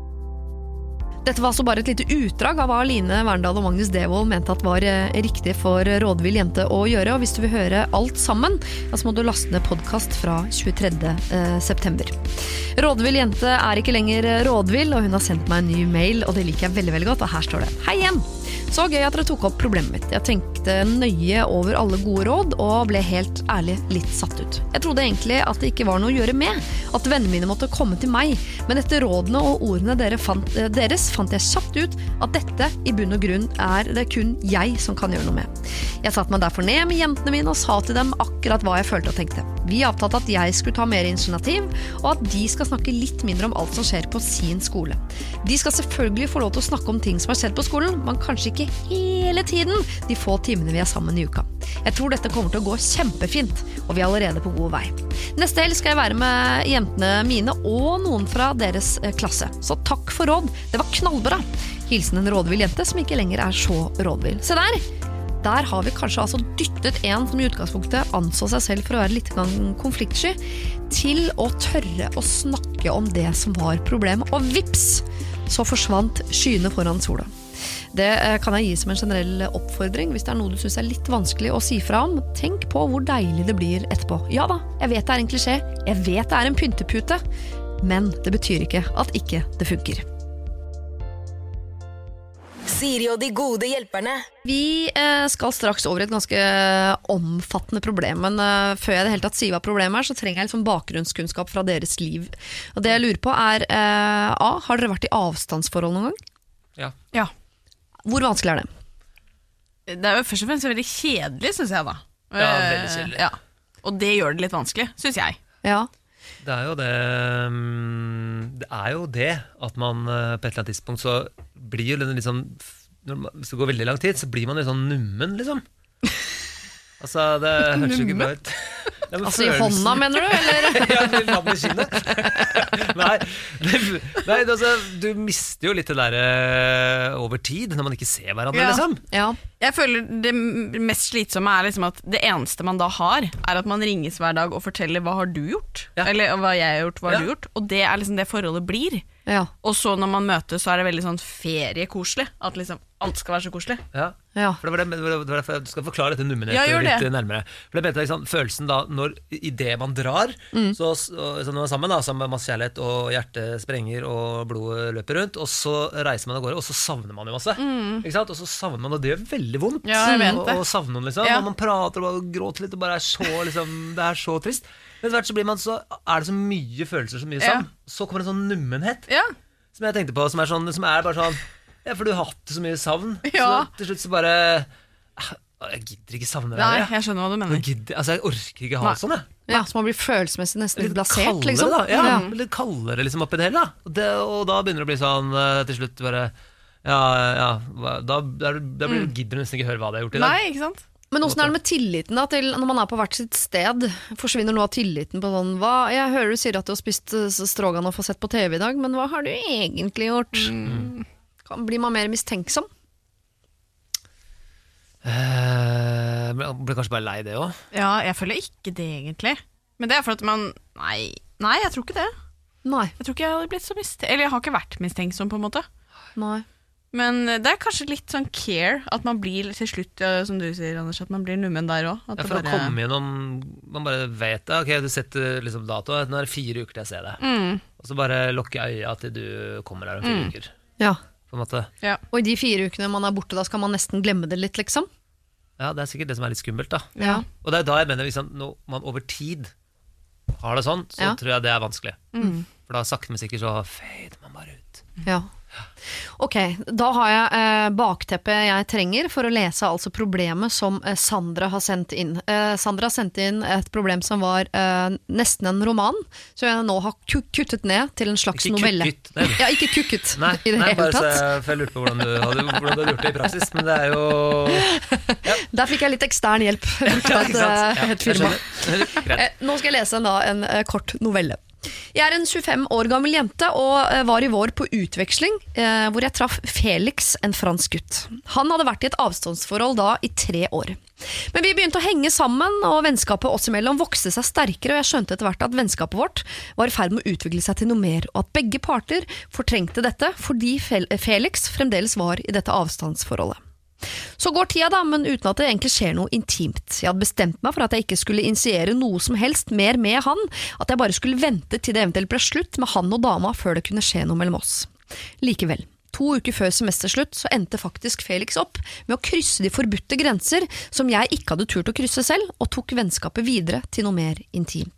Speaker 7: Dette var altså bare et lite utdrag av hva Line Verndal og Magnus Devold mente at var riktig for rådvill jente å gjøre, og hvis du vil høre alt sammen, så må du laste ned podcast fra 23. september. Rådvill jente ikke lenger rådvill, og hun har sendt meg en ny mail, og det liker jeg veldig, veldig godt, og her står det: Hei igjen! Så gøy at dere tok opp problemet mitt. Jeg tenkte nøye over alle gode råd, og ble helt ærlig litt satt ut. Jeg trodde egentlig at det ikke var noe å gjøre med, at vennene mine måtte komme til meg, men etter rådene og ordene deres fant jeg kjapt ut at dette i bunn og grunn det kun jeg som kan gjøre noe med. Jeg satte meg derfor ned med jentene mine og sa til dem akkurat hva jeg følte og tenkte. Vi avtalte at jeg skulle ta mer initiativ, og at de skal snakke litt mindre om alt som skjer på sin skole. De skal selvfølgelig få lov til å snakke om ting som har skjedd på skolen, men kanskje ikke hele tiden de få timene vi sammen i uka. Jeg tror dette kommer til å gå kjempefint, og vi allerede på god vei. Neste helg skal jeg være med jentene mine og noen fra deres klasse. Så takk for råd, det var knallbra. Hilsen en rådvill jente som ikke lenger så rådvill. Se der har vi kanskje altså dyttet en som i utgangspunktet anså seg selv for å være litt konfliktsky, til å tørre å snakke om det som var problemet, og vips, så forsvant skyene foran sola. Det kan jeg gi som en generell oppfordring. Hvis det noe du synes litt vanskelig å si fra om, tenk på hvor deilig det blir etterpå. Ja da, jeg vet det en klisjé, jeg vet det en pyntepute, men det betyr ikke at ikke det funker.
Speaker 6: Siri og de gode hjelperne.
Speaker 7: Vi skal straks over et ganske omfattende problem, men før jeg det helt tatt sier hva problemet så trenger jeg litt sånn bakgrunnskunnskap fra deres liv. Og det jeg lurer på har dere vært i avstandsforhold noen gang?
Speaker 11: Ja.
Speaker 7: Hvor vanskelig det?
Speaker 11: Det jo først og fremst veldig kjedelig, synes jeg da.
Speaker 10: Ja, veldig kjedelig.
Speaker 11: Ja. Og det gjør det litt vanskelig, synes jeg.
Speaker 7: Ja.
Speaker 10: Det jo det at man på et eller annet tidspunkt så blir jo liksom, hvis det går veldig lang tid, så blir man litt sånn nummen, liksom. Altså, det høres jo ikke bra ut.
Speaker 7: Altså i hånda, mener du? Eller?
Speaker 10: Ja, i hånda i kinnet. Nei, altså, du mister jo litt det der over tid, når man ikke ser hverandre, liksom.
Speaker 7: Ja.
Speaker 11: Jeg føler det mest slitsomme liksom at det eneste man da har, at man ringes hver dag og forteller hva har du gjort? Eller hva jeg har gjort, hva har du gjort? Og det liksom det forholdet blir.
Speaker 7: Ja.
Speaker 11: Og så når man møtes, så det veldig sånn feriekoselig. At liksom alt skal være så koselig.
Speaker 10: Ja. For det var derfor du skal forklare dette nummenheten litt nærmere. For det mente liksom, følelsen da, i det man drar, så når man er sammen da, sammen med masse kjærlighet, og hjertet sprenger, og blodet løper rundt, og så reiser man av gårde, og så savner man jo masse. Ikke sant? Og så savner man, og det gjør veldig vondt.
Speaker 11: Ja, jeg vet det.
Speaker 10: Og savner noen, liksom. Og man prater og gråter litt, og bare så, liksom, det så trist. Men etter hvert så blir man så, det så mye følelser, så mye sammen. Så kommer en sånn nummenhet, som jeg tenkte på, som sånn, som bare sånn, for du har hatt så mye savn. Så til slutt så bare jeg gidder ikke savne deg.
Speaker 11: Nei, jeg skjønner hva du mener.
Speaker 10: Jeg orker ikke ha sånn, jeg.
Speaker 7: Ja, så man blir følelsesmessig nesten litt blasert, liksom.
Speaker 10: Litt kaldere liksom oppi det hele, da. Og da begynner det å bli sånn til slutt bare da gidder du nesten ikke høre hva det har gjort i dag.
Speaker 11: Nei, ikke sant?
Speaker 7: Men hvordan er det med tilliten da, til når man på hvert sitt sted? Forsvinner noe av tilliten på sånn, jeg hører du sier at du har spist stroganoff og sett på TV i dag, men hva har du egentlig gjort? Blir man mer mistenksom?
Speaker 10: Blir kanskje bare lei det også?
Speaker 11: Ja, jeg føler ikke det egentlig. Men det for at man, nei, jeg tror ikke det.
Speaker 7: Nei.
Speaker 11: Jeg tror ikke jeg hadde blitt så eller jeg har ikke vært mistenksom på en måte.
Speaker 7: Nei.
Speaker 11: Men det kanskje litt sånn care, at man blir til slutt, som du sier, Anders, at man blir nummen der også.
Speaker 10: Ja, for å komme gjennom, man bare vet det, ok, du setter liksom dato, nå det 4 uker til jeg ser det. Og så bare lukker øya til du kommer her om 4 uker.
Speaker 7: Ja.
Speaker 10: På en måte.
Speaker 7: Ja. Og i de 4 ukene man borte, da skal man nesten glemme det litt, liksom?
Speaker 10: Ja, det sikkert det som litt skummelt da.
Speaker 7: Ja.
Speaker 10: Og det da jeg mener, liksom, når man over tid har det sånn, så tror jeg det vanskelig. For da sakte men sikkert så fader man bare ut.
Speaker 7: Ja. Ok, da har jeg bakteppet jeg trenger for å lese altså problemet som Sandra har sendt inn. Sandra har sendt inn et problem som var nesten en roman, så jeg nå har kuttet ned til en slags novelle. Ja, ikke kukket
Speaker 10: nei,
Speaker 7: i det hele tatt.
Speaker 10: For jeg lurte på hvordan du hadde gjort det i praksis, men det jo... Ja.
Speaker 7: Der fikk jeg litt ekstern hjelp. Et firma. Nå skal jeg lese en kort novelle. Jeg en 25 år gammel jente og var i vår på utveksling hvor jeg traff Felix, en fransk gutt. Han hadde vært i et avstandsforhold da i 3 år. Men vi begynte å henge sammen, og vennskapet oss imellom vokste seg sterkere, og jeg skjønte etter hvert at vennskapet vårt var i ferd med å utvikle seg til noe mer, og at begge parter fortrengte dette fordi Felix fremdeles var i dette avstandsforholdet. Så går tida da, men uten at det egentlig skjer noe intimt. Jeg hadde bestemt meg for at jeg ikke skulle initiere noe som helst mer med han, at jeg bare skulle vente til det eventuelt ble slutt med han og dama før det kunne skje noe mellom oss. Likevel, 2 uker før semesterslutt så endte faktisk Felix opp med å krysse de forbudte grenser som jeg ikke hadde turt å krysse selv, og tok vennskapet videre til noe mer intimt.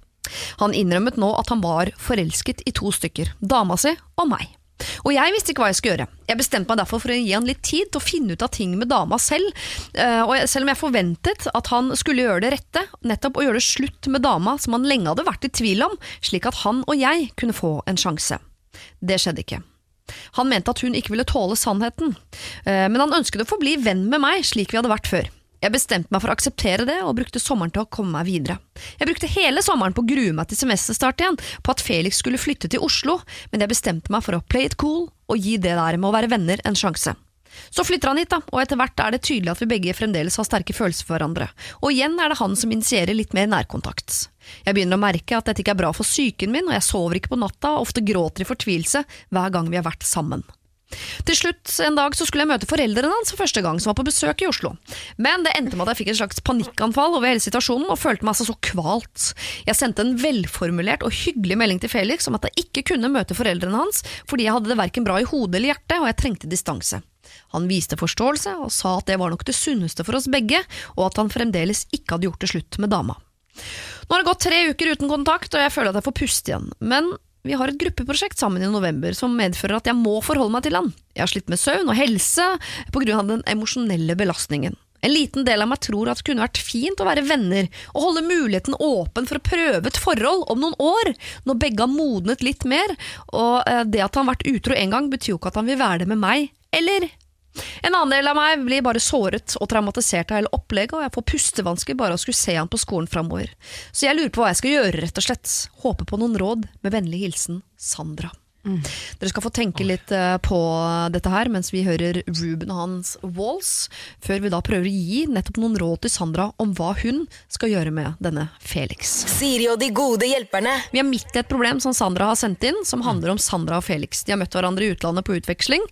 Speaker 7: Han innrømmet nå at han var forelsket i 2 stykker, dama si og meg. Og jeg visste ikke hva jeg skulle gjøre. Jeg bestemte meg derfor for å gi han litt tid til å finne ut av ting med dama selv, og selv om jeg forventet at han skulle gjøre det rette, nettopp å gjøre det slutt med dama som han lenge hadde vært i tvil om, slik at han og jeg kunne få en sjanse. Det skjedde ikke. Han mente at hun ikke ville tåle sannheten, men han ønsket å forbli venn med meg slik vi hadde vært før. Jeg bestemte meg for å akseptere det, og brukte sommeren til å komme meg videre. Jeg brukte hele sommeren på å grue meg til semesterstart igjen, på at Felix skulle flytte til Oslo, men jeg bestemte meg for å play it cool, og gi det der med å være venner en sjanse. Så flytter han hit da, og etter hvert det tydelig at vi begge fremdeles har sterke følelser for hverandre, og igjen det han som initierer litt mer nærkontakt. Jeg begynner å merke at dette ikke bra for psyken min, og jeg sover ikke på natta, og ofte gråter i fortvilelse hver gang vi har vært sammen. Til slutt en dag så skulle jeg møte foreldrene hans for første gang, som var på besøk i Oslo. Men det endte med at jeg fikk en slags panikkanfall over hele situasjonen og følte meg så kvalt. Jeg sendte en velformulert og hyggelig melding til Felix om at jeg ikke kunne møte foreldrene hans fordi jeg hadde det hverken bra i hodet eller hjertet, og jeg trengte distanse. Han viste forståelse og sa at det var nok det sunneste for oss begge, og at han fremdeles ikke hadde gjort det slutt med dama. Nå har det gått 3 uker uten kontakt, og jeg føler at jeg får puste igjen, men vi har et gruppeprosjekt sammen i november som medfører at jeg må forholde meg til han. Jeg har slitt med søvn og helse på grunn av den emosjonelle belastningen. En liten del av meg tror at det kunne vært fint å være venner og holde muligheten åpen for å prøve et forhold om noen år, når begge har modnet litt mer, og det at han har vært utro en gang betyr jo ikke at han vil være det med meg, eller? En annen del av meg blir bare såret og traumatisert av hele opplegget, og jeg får pustevansker bare å skulle se han på skolen fremover. Så jeg lurer på hva jeg skal gjøre, rett og slett. Håper på noen råd, med vennlig hilsen Sandra. Dere skal få tenke litt på dette her mens vi hører Ruben og hans Walls, før vi da prøver å gi nettopp noen råd til Sandra om hva hun skal gjøre med denne Felix.
Speaker 6: Siri og de gode hjelperne.
Speaker 7: Vi er midt i et problem som Sandra har sendt inn, som handler om Sandra og Felix. De har møtt hverandre i utlandet på utveksling,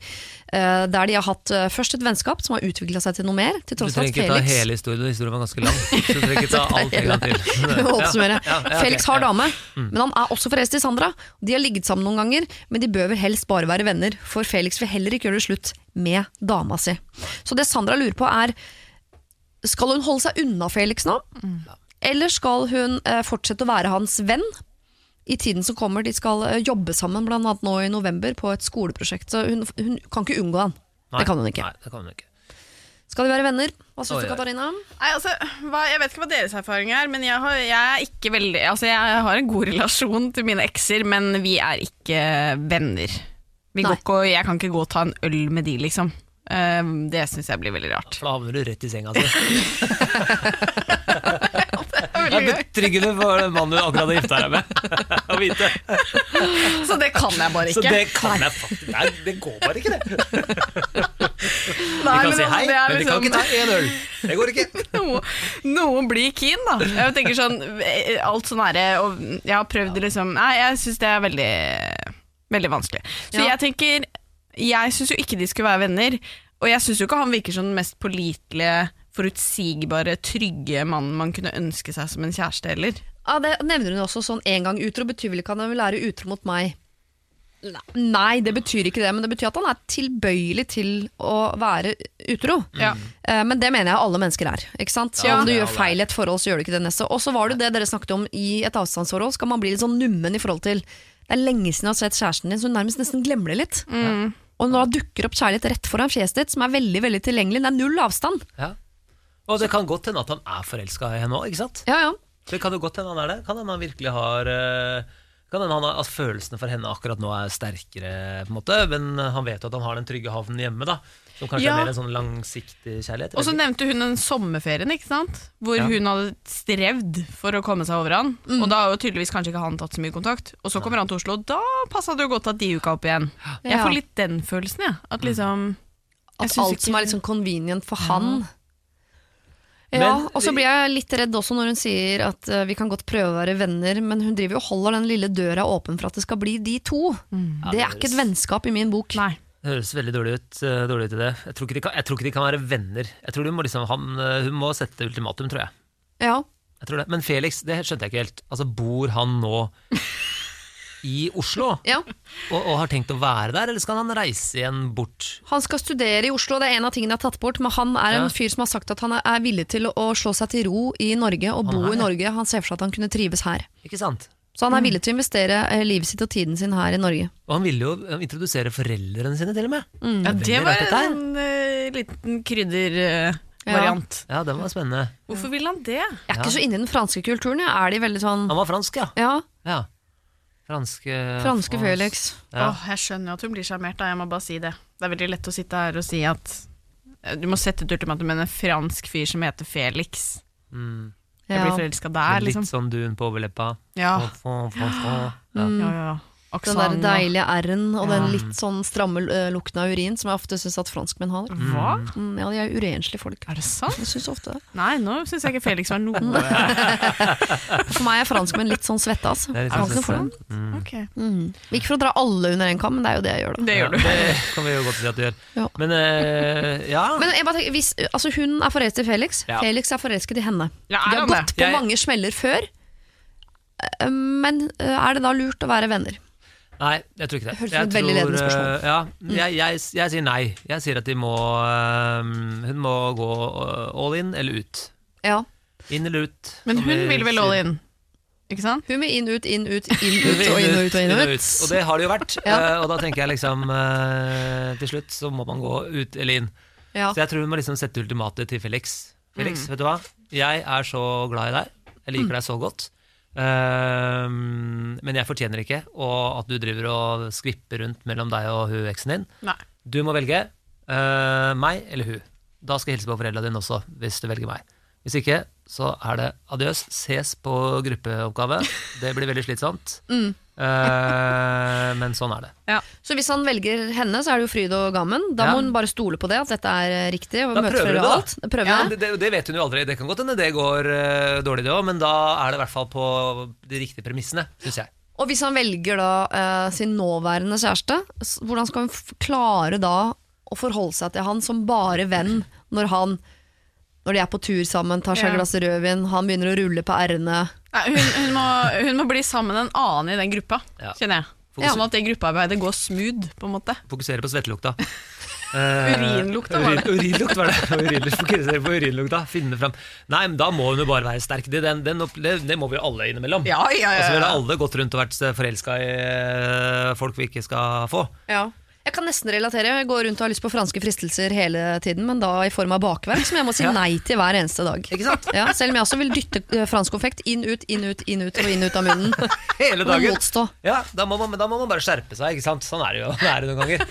Speaker 7: der de har hatt først et vennskap som har utviklet seg til noe mer, til tross for at Felix...
Speaker 10: Du trenger ikke ta hele historien var ganske lang. Så du trenger ikke ta alt en gang til.
Speaker 7: Felix har dame, men han er også forelsket i Sandra. De har ligget sammen noen ganger, men de bør vel helst bare være venner, for Felix vil heller ikke gjøre det slutt med dama si. Så det Sandra lurer på er, skal hun holde seg unna Felix nå? Eller skal hun fortsette å være hans venn i tiden som kommer? De skal jobbe sammen blant annet nå i november på et skoleprosjekt, så hun kan ikke unngå han. Det kan hun ikke.
Speaker 10: Nei, det kan hun ikke.
Speaker 7: Skal de være venner? Hva synes du, Katarina?
Speaker 11: Nei, altså, jeg vet ikke hva deres erfaring er, men jeg er ikke veldig... Altså, jeg har en god relasjon til mine ekser, men vi er ikke venner. Jeg kan ikke gå og ta en øl med de, liksom. Det synes jeg blir veldig rart.
Speaker 10: For da havner du rett i senga si. Det er betryggende for den mannen du akkurat har gifta deg med å vite.
Speaker 11: Så det kan jeg bare ikke.
Speaker 10: Så det kan jeg faktisk. Nei, det går bare ikke det.
Speaker 11: Nei,
Speaker 10: vi kan si hei, men vi kan
Speaker 11: liksom
Speaker 10: ikke ta en øl. Det går ikke.
Speaker 11: Noen blir keen da. Jeg tenker sånn, alt sånn her, og jeg har prøvd det liksom. Nei, jeg synes det er veldig, veldig vanskelig. Så jeg tenker, jeg synes jo ikke de skulle være venner, og jeg synes jo ikke han virker som den mest pålitelige, forutsigbare, trygge mannen man kunne ønske seg som en kjæreste heller.
Speaker 7: Ja, det nevner hun også, sånn en gang utro betyr vel ikke at han vil være utro mot meg. Nei, det betyr ikke det, men det betyr at han er tilbøyelig til å være utro. Ja. Men det mener jeg alle mennesker er, ikke sant? Så om du gjør feil i et forhold, så gjør du ikke det neste. Og så var det det dere snakket om i et avstandsforhold, skal man bli litt sånn nummen i forhold til, det er lenge siden jeg har sett kjæresten din, så nærmest nesten glemmer det litt. Og når det dukker opp kjærlighet rett foran fjeset ditt, som er veldig, veldig tilgjengelig, det er null avstand.
Speaker 10: Ja. Og det kan godt hende at han er forelsket i henne også, ikke sant?
Speaker 7: Ja.
Speaker 10: Det kan jo godt hende han er det. Kan hende han virkelig har at følelsene for henne akkurat nå er sterkere, på en måte. Men han vet jo at han har den trygge havnen hjemme, da. Som kanskje er mer en sånn langsiktig kjærlighet.
Speaker 11: Og så nevnte hun den sommerferien, ikke sant? Hvor hun hadde strevd for å komme seg over han. Og da har jo tydeligvis kanskje ikke han tatt så mye kontakt. Og så kommer han til Oslo, og da passet det jo godt at de uka opp igjen. Jeg får litt den følelsen, ja. At liksom...
Speaker 7: At alt som er litt sånn convenient for han... Ja, og så blir jeg litt redd også når hun sier at vi kan godt prøve å være venner, men hun driver jo og holder den lille døra åpen for at det skal bli de to. Det er ikke et vennskap i min bok.
Speaker 11: Nei.
Speaker 10: Det høres veldig dårlig ut i det. Jeg tror ikke de kan være venner. Jeg tror hun må sette ultimatum, tror jeg.
Speaker 7: Ja.
Speaker 10: Jeg tror det. Men Felix, det skjønte jeg ikke helt. Altså, bor han nå i Oslo?
Speaker 7: Ja.
Speaker 10: Og har tenkt å være der, eller skal han reise igjen bort?
Speaker 7: Han skal studere i Oslo, det er en av tingene jeg har tatt bort, men han er en fyr som har sagt at han er villig til å slå seg til ro i Norge og bo i Norge. Han ser for seg at han kunne trives her.
Speaker 10: Ikke sant?
Speaker 7: Så han er villig til å investere livet sitt og tiden sin her i Norge.
Speaker 10: Og han ville jo introdusere foreldrene sine til og med.
Speaker 11: Ja, det var en liten kryddervariant.
Speaker 10: Ja, den var spennende.
Speaker 11: Hvorfor vil han det?
Speaker 7: Jeg er ikke så inne i den franske kulturen. Er de veldig sånn...
Speaker 10: Han var fransk,
Speaker 7: ja.
Speaker 10: Ja. Franske
Speaker 7: Felix.
Speaker 11: Jeg skjønner at hun blir charmert da, jeg må bare si det. Det er veldig lett å sitte her og si at du må sette et ultimatum med en fransk fyr som heter Felix. Jeg blir forelsket der, liksom.
Speaker 10: Litt sånn dun på overleppa.
Speaker 11: Ja.
Speaker 7: Ja. Den der deilige R-en og den litt sånn stramme lukten av urin som jeg ofte synes at franskmenn har.
Speaker 11: Hva?
Speaker 7: Ja, de er urensklige folk.
Speaker 11: Er det sant?
Speaker 7: Jeg synes ofte det.
Speaker 11: Nei, nå synes jeg ikke Felix var noe.
Speaker 7: For meg er franskmenn litt sånn svette, altså.
Speaker 10: Det er litt sånn svette.
Speaker 11: Okay.
Speaker 7: Ikke for å dra alle under en kam, men det er jo det jeg gjør da.
Speaker 11: Det gjør du.
Speaker 10: Det kan vi jo godt si at du gjør.
Speaker 7: Ja.
Speaker 10: Men
Speaker 7: Men jeg bare tenker, hun er forelsket i Felix. Felix er forelsket i henne. De har gått på mange smeller før. Men er det da lurt å være venner?
Speaker 10: Nei, jeg tror ikke det.
Speaker 7: Høres ut som et veldig ledende spørsmål.
Speaker 10: Jeg sier nei. Jeg sier at hun må gå all in eller ut.
Speaker 7: Ja.
Speaker 10: Inn eller ut.
Speaker 11: Men hun vil vel all in? Ikke sant?
Speaker 7: Hun vil inn, ut, inn, ut, inn, ut og inn, ut og inn, ut.
Speaker 10: Og det har det jo vært. Og da tenker jeg liksom til slutt så må man gå ut eller inn. Så jeg tror hun må liksom sette ultimatet til Felix. Felix, vet du hva? Jeg er så glad i deg. Jeg liker deg så godt. Men jeg fortjener ikke at du driver og skvipper rundt mellom deg og eksen din.
Speaker 11: Nei.
Speaker 10: Du må velge meg eller hun. Da skal jeg hilse på foreldrene dine også, hvis du velger meg. Hvis ikke, så er det adjøs, ses på gruppeoppgave. Det blir veldig slitsomt. Men sånn er det.
Speaker 7: Ja. Så hvis han velger henne, så er det jo fryd og gammen. Da må hun bare stole på det, at dette er riktig. Og
Speaker 10: da prøver
Speaker 7: du det.
Speaker 10: Det vet hun jo aldri. Det kan godt hende det går dårlig det også, men da er det i hvert fall på de riktige premissene, synes jeg.
Speaker 7: Og hvis han velger da sin nåværende kjæreste, hvordan skal hun klare da å forholde seg til han som bare venn når de er på tur sammen, tar seg glass rødvin, han begynner å rulle på ærene?
Speaker 11: Hun må bli sammen med en annen i den gruppa, kjenner jeg. Sånn at det gruppearbeidet går smooth, på en måte.
Speaker 10: Fokusere på svettelukta.
Speaker 11: Urinlukta var det.
Speaker 10: Urinlukt var det. Fokusere på urinlukta, finne frem. Nei, men da må hun jo bare være sterk. Det må vi jo alle innimellom.
Speaker 11: Ja.
Speaker 10: Og så vil alle gått rundt og vært forelsket i folk vi ikke skal få.
Speaker 7: Ja. Jeg kan nesten relatere. Jeg går rundt og har lyst på franske fristelser hele tiden, men da i form av bakverk, som jeg må si nei til hver eneste dag.
Speaker 10: Ikke sant?
Speaker 7: Ja, selv om jeg også vil dytte fransk konfekt inn ut og inn ut av munnen.
Speaker 10: Hele dagen.
Speaker 7: Og motstå.
Speaker 10: Ja, da må man bare skjerpe seg, ikke sant? Sånn er det jo noen ganger.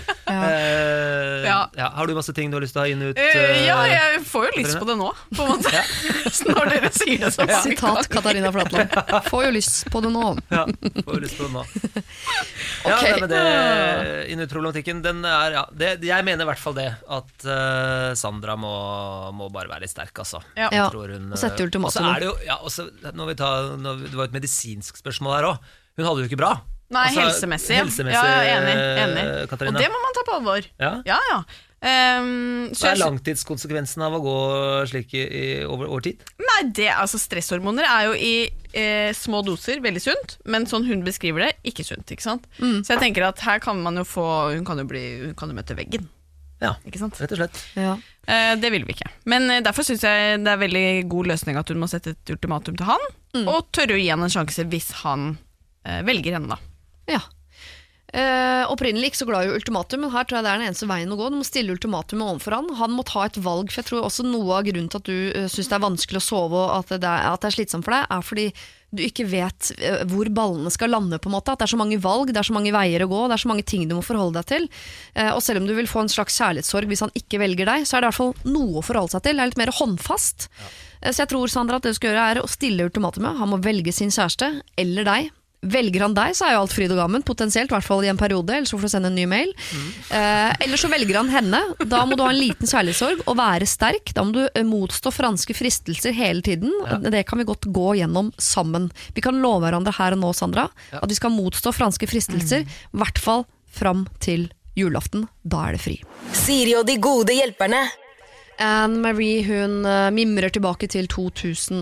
Speaker 10: Har du masse ting du har lyst til å ha inn ut?
Speaker 11: Ja, jeg får jo lyst på det nå, på en måte. Når dere sier det så mange ganger.
Speaker 7: Sitat Katarina Flatland. Får jo lyst på det nå.
Speaker 10: Ja, får jo lyst på det nå. Ja, men det inn-ut-problematikken, den er, jeg mener i hvert fall det, at Sandra må bare være litt sterk, altså.
Speaker 7: Ja, og sette ultimatum.
Speaker 10: Og så er det jo, når det var et medisinsk spørsmål her også, hun hadde jo ikke bra.
Speaker 11: Nei, helsemessig, ja, enig.
Speaker 10: Katarina.
Speaker 11: Og det må man ta på alvor. Ja.
Speaker 10: Hva langtidskonsekvensen av å gå slik over tid?
Speaker 11: Nei, stresshormoner er jo i små doser veldig sunt, men sånn hun beskriver det, ikke sunt, ikke sant? Så jeg tenker at her kan man jo få, hun kan jo møte veggen.
Speaker 10: Ja,
Speaker 11: ikke sant?
Speaker 10: Rett og slett.
Speaker 7: Ja.
Speaker 11: Det vil vi ikke. Men derfor synes jeg det er veldig god løsning at hun må sette et ultimatum til han, og tørre å gi han en sjanse hvis han velger henne da.
Speaker 7: Ja. Opprinnelig ikke så glad i ultimatum, men her tror jeg det er den eneste veien å gå. Du må stille ultimatum overfor han må ta et valg, for jeg tror også noe av grunnen til at du synes det er vanskelig å sove og at det er slitsomt for deg, er fordi du ikke vet hvor ballene skal lande på en måte, at det er så mange valg, det er så mange veier å gå, det er så mange ting du må forholde deg til, og selv om du vil få en slags kjærlighetssorg hvis han ikke velger deg, så er det i hvert fall noe å forholde seg til, det er litt mer håndfast. Så jeg tror, Sandra, at det du skal gjøre er å stille ultimatumet. Han må velge sin kjæreste, eller deg. Velger han deg, så er jo alt fryd og gammen, potensielt, i hvert fall i en periode, eller så får du sende en ny mail. Eller så velger han henne, da må du ha en liten kjærlighetssorg og være sterk, da må du motstå franske fristelser hele tiden, det kan vi godt gå gjennom sammen. Vi kan love hverandre her og nå, Sandra, at vi skal motstå franske fristelser, i hvert fall fram til julaften, da er det fri.
Speaker 6: Siri og de gode hjelperne.
Speaker 7: Anne-Marie, hun mimrer tilbake til 2002,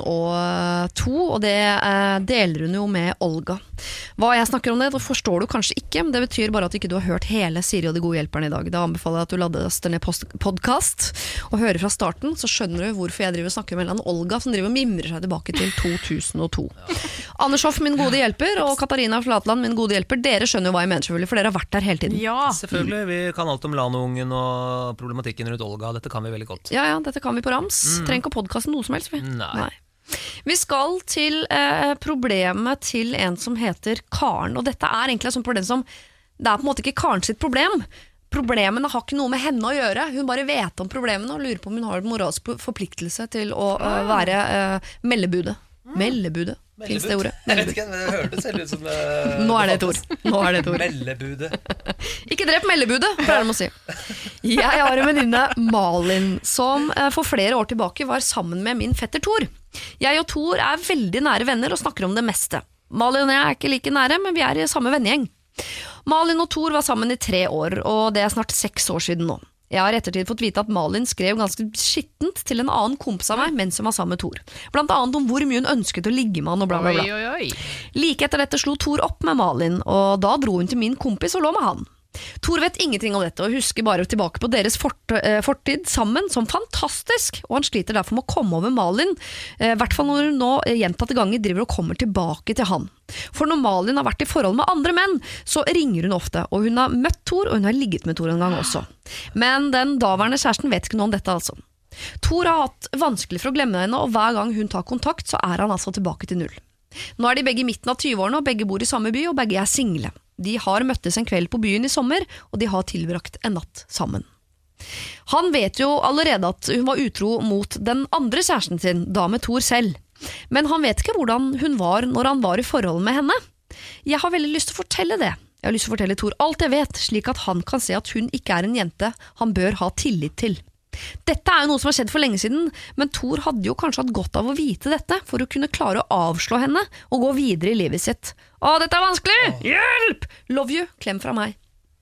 Speaker 7: og det deler hun jo med Olga. Hva jeg snakker om det forstår du kanskje ikke, men det betyr bare at ikke du har hørt hele Siri og de gode hjelperne i dag. Da anbefaler jeg at du laster ned podcast og hører fra starten, så skjønner du hvorfor jeg driver og snakker med Olga, som driver og mimrer seg tilbake til 2002. Anders Hoff, min gode hjelper, og Katarina Flatland, min gode hjelper, dere skjønner jo hva jeg mener selvfølgelig, for dere har vært der hele tiden.
Speaker 11: Ja,
Speaker 10: selvfølgelig, vi kan alt om Lanoungen og problematikken rundt Olga, dette kan vi veldig godt.
Speaker 7: Ja, dette kan vi på rams. Trenger ikke å podcaste noe som helst. Nei. Vi skal til problemet til en som heter Karen, og dette er egentlig et sånt problem som, det er på en måte ikke Karen sitt problem. Problemene har ikke noe med henne å gjøre. Hun bare vet om problemene og lurer på om hun har en moralsk forpliktelse til å være meldebudet. Meldebudet. Finns det ordet?
Speaker 10: Jeg vet ikke, men det hørtes selv ut som
Speaker 7: Nå er det et ord.
Speaker 10: Meldebudet.
Speaker 7: Ikke drep meldebudet, pleier de å si. Jeg har en venninne, Malin, som for flere år tilbake var sammen med min fetter Tor. Jeg og Tor er veldig nære venner og snakker om det meste. Malin og jeg er ikke like nære, men vi er i samme vennegjeng. Malin og Tor var sammen i 3 år, og det er snart 6 år siden nå. Jeg har i ettertid fått vite at Malin skrev ganske skittent til en annen kompis av meg mens hun var sammen med Tor. Blant annet om hvor mye hun ønsket å ligge med han og bla bla bla. Like etter dette slo Tor opp med Malin, og da dro hun til min kompis og lå med han. Tor vet ingenting om dette og husker bare tilbake på deres fortid sammen som fantastisk, og han sliter derfor med å komme over Malin, i hvert fall når hun nå gjentatte ganger driver og kommer tilbake til han. For når Malin har vært i forhold med andre menn, så ringer hun ofte, og hun har møtt Tor, og hun har ligget med Tor en gang også. Men den daværende kjæresten vet ikke noe om dette altså. Tor har hatt vanskelig for å glemme henne, og hver gang hun tar kontakt, så er han altså tilbake til 0. Nå er de begge i midten av 20-årene, og begge bor i samme by, og begge er single. De har møttes en kveld på byen i sommer, og de har tilbrakt en natt sammen. Han vet jo allerede at hun var utro mot den andre kjæresten sin, da med Tor selv. Men han vet ikke hvordan hun var når han var i forhold med henne. Jeg har veldig lyst til å fortelle det. Jeg har lyst til å fortelle Tor alt jeg vet, slik at han kan se at hun ikke er en jente han bør ha tillit til. Dette er jo noe som har skjedd for lenge siden, men Tor hadde jo kanskje hatt godt av å vite dette for å kunne klare å avslå henne og gå videre i livet sitt. Å, dette er vanskelig! Hjelp! Love you, klem fra meg.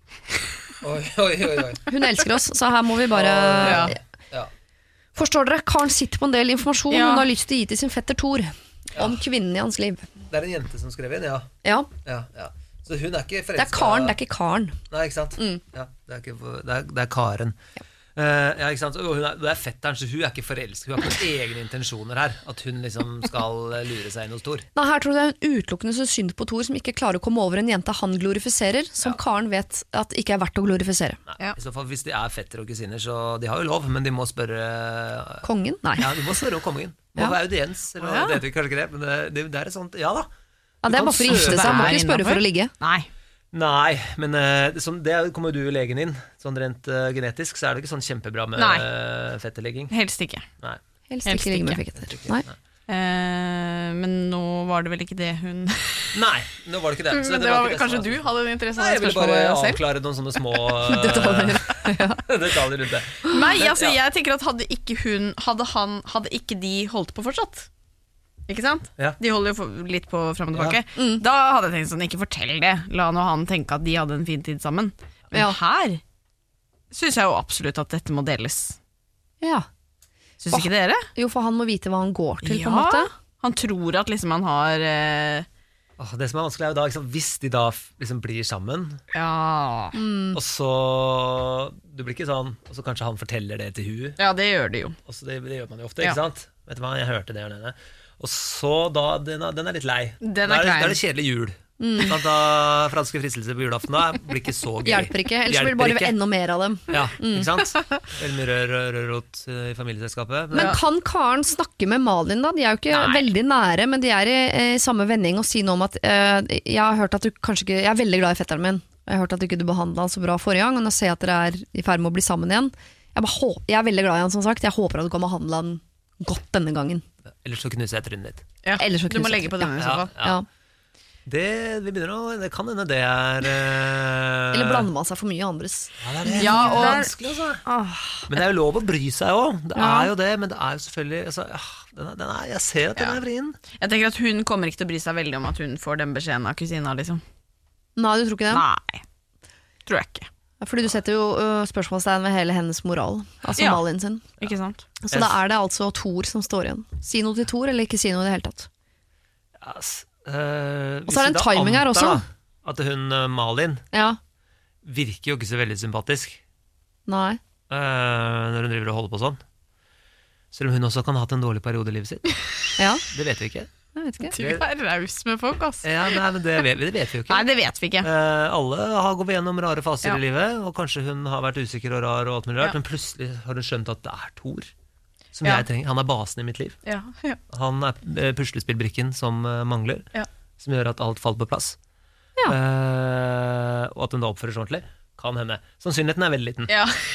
Speaker 10: Oi.
Speaker 7: Hun elsker oss, så her må vi bare...
Speaker 10: Ja.
Speaker 7: Forstår dere? Karen sitter på en del informasjon hun har lyst til å gi til sin fetter Tor om kvinnen i hans liv.
Speaker 10: Det er en jente som skrev inn,
Speaker 7: Ja.
Speaker 10: Så hun er ikke forelsket.
Speaker 7: Det er Karen, det er ikke Karen.
Speaker 10: Nei, ikke sant? Ja, det er Karen. Ja, ikke sant? Og det fetteren, så hun ikke forelsket. Hun har ikke egne intensjoner her. At hun liksom skal lure seg inn hos Thor.
Speaker 7: Nei, her tror jeg det en utelukkende så synd på Thor som ikke klarer å komme over en jente han glorifiserer, som Karen vet at ikke er verdt å glorifisere.
Speaker 10: Nei, i så fall hvis de fetter og kusiner, så de har jo lov, men de må spørre
Speaker 7: kongen? Nei.
Speaker 10: Ja, de må spørre om kongen. Må være audiens, eller det vet vi kanskje ikke det, men det er sånt, ja da.
Speaker 7: Ja, det er bare for å gifte seg, må ikke spørre for å ligge.
Speaker 10: Nei, men det kommer jo du i legen inn. Sånn rent genetisk så er det ikke sånn kjempebra med fetterlegging.
Speaker 11: Helst ikke.
Speaker 10: Nei.
Speaker 7: Helst ikke ligge med fetter. Nei.
Speaker 11: Men nå var det vel ikke det hun
Speaker 10: Nei, nå var det ikke det. Så
Speaker 11: det var kanskje du hadde en interesse av det spørsmålet selv?
Speaker 10: Jeg ville bare avklare noen sånne små detaljer rundt det.
Speaker 11: Nei, altså jeg tenker at hadde ikke de holdt på fortsatt, ikke sant?
Speaker 10: Ja.
Speaker 11: De holder jo litt på frem og tilbake. Da hadde jeg tenkt sånn, ikke fortell det. La nå han tenke at de hadde en fin tid sammen. Men her synes jeg jo absolutt at dette må deles.
Speaker 7: Ja.
Speaker 11: Synes ikke dere?
Speaker 7: Jo, for han må vite hva han går til, på en måte.
Speaker 11: Han tror at liksom han har
Speaker 10: det som er vanskelig er jo da, liksom, hvis de da liksom blir sammen, og så du blir ikke sånn, og så kanskje han forteller det til hun.
Speaker 11: Ja, det gjør de jo.
Speaker 10: Og så det gjør man jo ofte, ikke sant? Vet du hva, jeg hørte det og denne. Og så da, den er litt lei. Da er det kjedelig jul. Da franske fristelser på julaften da blir ikke så gøy.
Speaker 7: Hjelper ikke, ellers blir det bare enda mer av dem.
Speaker 10: Ja, ikke sant? Veldig mye rør-rot i familieselskapet.
Speaker 7: Men kan Karen snakke med Malin da? De er jo ikke veldig nære, men de er i samme vending og si noe om at jeg har hørt at du kanskje ikke, jeg er veldig glad i fetteren min. Jeg har hørt at du ikke behandlet han så bra forrige gang, og nå ser jeg at dere er i ferd med å bli sammen igjen. Jeg er veldig glad i han, som sagt. Jeg håper at du kan behandle han godt denne gangen.
Speaker 10: Ellers så knuser jeg trynet ditt.
Speaker 11: Ja, du må legge på denne i så fall.
Speaker 10: Ja. Det kan hende det er
Speaker 7: Eller blander man seg for mye andres.
Speaker 10: Det er vanskelig, altså. Men det er jo lov å bry seg også. Det er jo det, men det er jo selvfølgelig altså, jeg ser at den er vrien.
Speaker 11: Jeg tenker at hun kommer ikke til å bry seg veldig om at hun får den beskjeden av kusina, liksom.
Speaker 7: Nei, du tror ikke det?
Speaker 11: Nei, tror jeg ikke.
Speaker 7: Fordi du setter jo spørsmålstegn ved hele hennes moral, altså Malin sin.
Speaker 11: Ikke sant?
Speaker 7: Så da er det altså Thor som står igjen. Si noe til Thor, eller ikke si noe i det hele tatt.
Speaker 10: Og
Speaker 7: så er det en timing her også.
Speaker 10: At hun Malin virker jo ikke så veldig sympatisk.
Speaker 7: Nei.
Speaker 10: Når hun driver og holder på sånn. Selv om hun også kan ha hatt en dårlig periode i livet sitt. Det vet vi ikke.
Speaker 7: Jeg vet ikke.
Speaker 11: Du er raus med folk, ass.
Speaker 10: Nei, men det vet vi jo ikke.
Speaker 11: Nei, det vet vi ikke.
Speaker 10: Alle har gått gjennom rare faser i livet, og kanskje hun har vært usikker og rar og alt mulig rart, men plutselig har hun skjønt at det er Thor som jeg trenger. Han er basen i mitt liv. Han er puslespillbrikken som mangler, som gjør at alt faller på plass. Og at hun da oppfører seg ordentlig, kan hende. Sannsynligheten er veldig liten.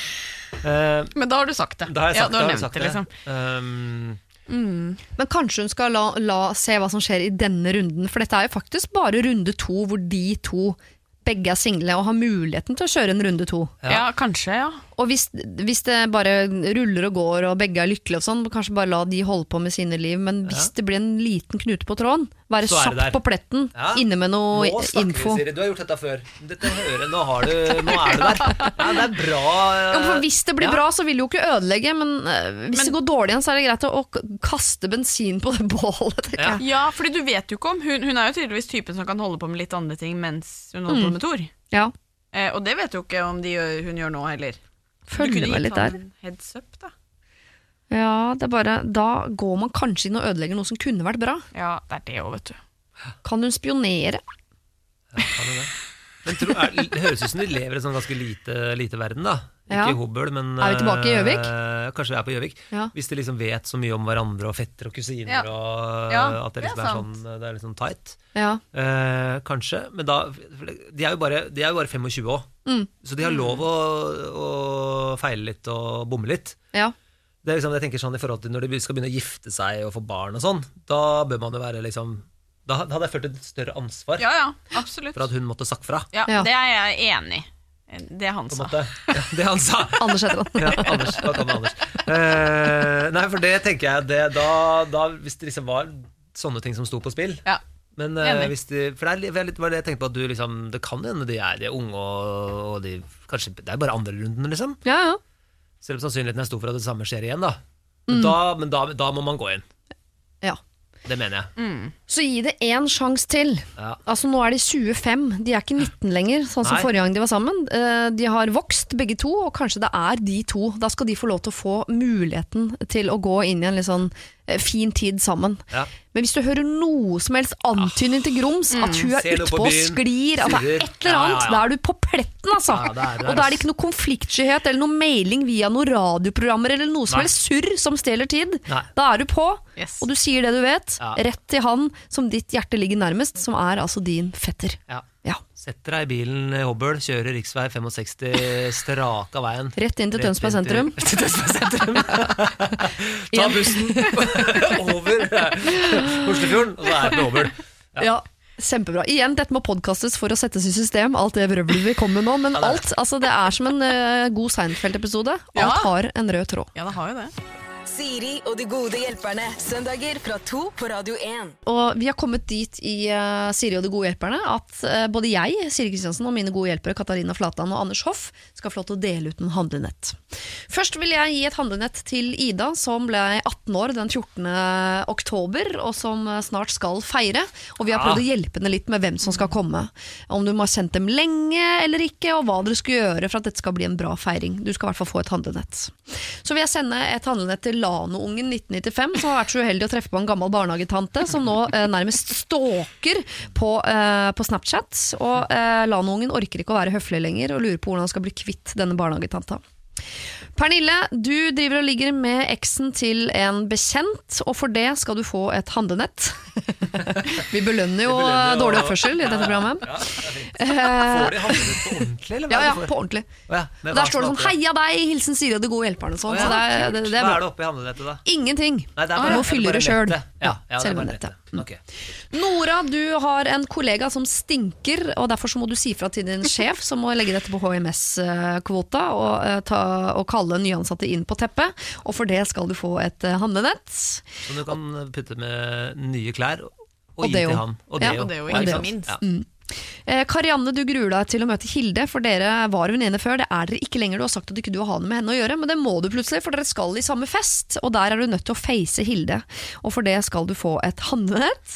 Speaker 11: Men da har du sagt det.
Speaker 10: Da har jeg sagt,
Speaker 11: du har nevnt det, liksom.
Speaker 7: Men kanskje hun skal se hva som skjer i denne runden, for dette er jo faktisk bare runde 2 hvor de to begge er single og har muligheten til å kjøre en runde 2.
Speaker 11: Ja, kanskje,
Speaker 7: Og hvis det bare ruller og går og begge er lykkelige og sånn, kanskje bare la de holde på med sine liv, men hvis det blir en liten knute på tråden, være sopp på pletten, inne med noe info.
Speaker 10: Siri, du har gjort dette før. Nå er du der. Det er bra.
Speaker 7: For hvis det blir bra, så vil det jo ikke ødelegge, men hvis det går dårlig igjen, så er det greit å kaste bensin på det bålet.
Speaker 11: Ja, fordi du vet jo ikke om hun er jo tydeligvis typen som kan holde på med litt andre ting mens hun holder på med Thor. Og det vet jo ikke om hun gjør nå heller.
Speaker 7: Følger meg litt der.
Speaker 11: Heads up, da.
Speaker 7: Ja, det er bare, da går man kanskje inn og ødelegger noe som kunne vært bra.
Speaker 11: Ja, det er det også, vet du.
Speaker 7: Kan hun spionere?
Speaker 10: Ja, kan hun det? Men det høres ut som de lever i en sånn ganske lite verden da. Ikke Hobøl, men
Speaker 7: er vi tilbake i Gjøvik?
Speaker 10: Kanskje vi er på Gjøvik. Hvis de liksom vet så mye om hverandre og fetter og kusiner og at det liksom er sånn, det er litt sånn tight. Kanskje, men da de er jo bare 25 år. Så de har lov å feile litt og bomme litt. Det er liksom, jeg tenker sånn i forhold til når de skal begynne å gifte seg og få barn og sånn, da bør man jo være liksom, da hadde jeg følt et større ansvar
Speaker 11: absolutt.
Speaker 10: For at hun måtte sagt fra.
Speaker 11: Det er jeg enig i. Det han sa.
Speaker 10: Det han sa.
Speaker 7: Anders heter han.
Speaker 10: Anders, hva kan Anders? Nei, for det tenker jeg da, hvis det liksom var sånne ting som sto på spill. Men hvis for det var det jeg tenkte på, at du liksom, det kan hende de er unge og de, kanskje det er bare andre runden liksom. Selv om sannsynligheten er stor for at det samme skjer igjen da. Men da må man gå inn. Det mener jeg.
Speaker 7: Så gi det en sjans til. Altså nå er de 25, de er ikke 19 lenger, sånn som forrige gang de var sammen. De har vokst begge to, og kanskje det er de to. Da skal de få lov til å få muligheten til å gå inn i en litt sånn fin tid sammen. Men hvis du hører noe som helst antydning til grums, at hun er ute på sklir, at det er et eller annet, da er du på pletten, altså. Og da er det ikke noe konfliktskyhet eller noe mailing via noen radioprogrammer eller noe som helst surr som stjeler tid. Da er du på, og du sier det du vet, rett til han som ditt hjerte ligger nærmest, som er altså din fetter.
Speaker 10: Setter deg i bilen i Hobøl, kjører riksvei 65 straka veien.
Speaker 7: Rett inn til Tønsberg sentrum.
Speaker 10: Ta bussen over Oslofjorden, og så er det på Hobøl.
Speaker 7: Ja, kjempebra. Igjen, dette må podcastes for å settes i system, alt det vrøvlet vi kommer med nå, men alt, altså det er som en god Seinfeld-episode. Alt har en rød tråd.
Speaker 11: Ja, det har jo det.
Speaker 6: Siri og de gode hjelperne, søndager fra 2 på Radio 1.
Speaker 7: Og vi har kommet dit i Siri og de gode hjelperne at både jeg, Siri Kristiansen, og mine gode hjelpere Katarina Flatland og Anders Hoff skal få lov til å dele ut en handlenett. Først vil jeg gi et handlenett til Ida, som ble 18 år den 14. oktober, og som snart skal feire. Og vi har prøvd å hjelpe henne litt med hvem som skal komme. Om du må ha sendt dem lenge eller ikke, og hva dere skal gjøre for at dette skal bli en bra feiring. Du skal i hvert fall få et handlenett. Så vil jeg sende et handlenett til Lano-ungen 1995, som har vært så uheldig å treffe på en gammel barnehagetante, som nå nærmest stalker på Snapchat. Og Lano-ungen orker ikke å være høflig lenger, og lurer på hvordan han skal bli kvitt denne barnehagetanta. Pernille, du driver og ligger med eksen til en bekjent, og for det skal du få et handlenett. Vi belønner jo dårlig oppførsel i dette programmet.
Speaker 10: Får de handlenett på ordentlig? Eller
Speaker 7: ja, på ordentlig. Der står det sånn, heia deg, hilsen Siri og de gode hjelperne. Sånn. Så
Speaker 10: hva er det oppe i handlenettet da?
Speaker 7: Ingenting. Du må fylle det selv. Selve nettet. Nora, du har en kollega som stinker, og derfor så må du si fra til din sjef, som må legge dette på HMS-kvota og kalle nyansatte inn på teppet, og for det skal du få et handlenett.
Speaker 10: Så du kan putte med nye klær og gi til han. Og det jo, ikke minst.
Speaker 7: Karianne, du gruer deg til å møte Hilde, for dere var venninner før. Det er dere ikke lenger. Du har sagt at du ikke har noe med henne å gjøre, men det må du plutselig, for dere skal i samme fest, og der er du nødt til å face Hilde, og for det skal du få et handlenett.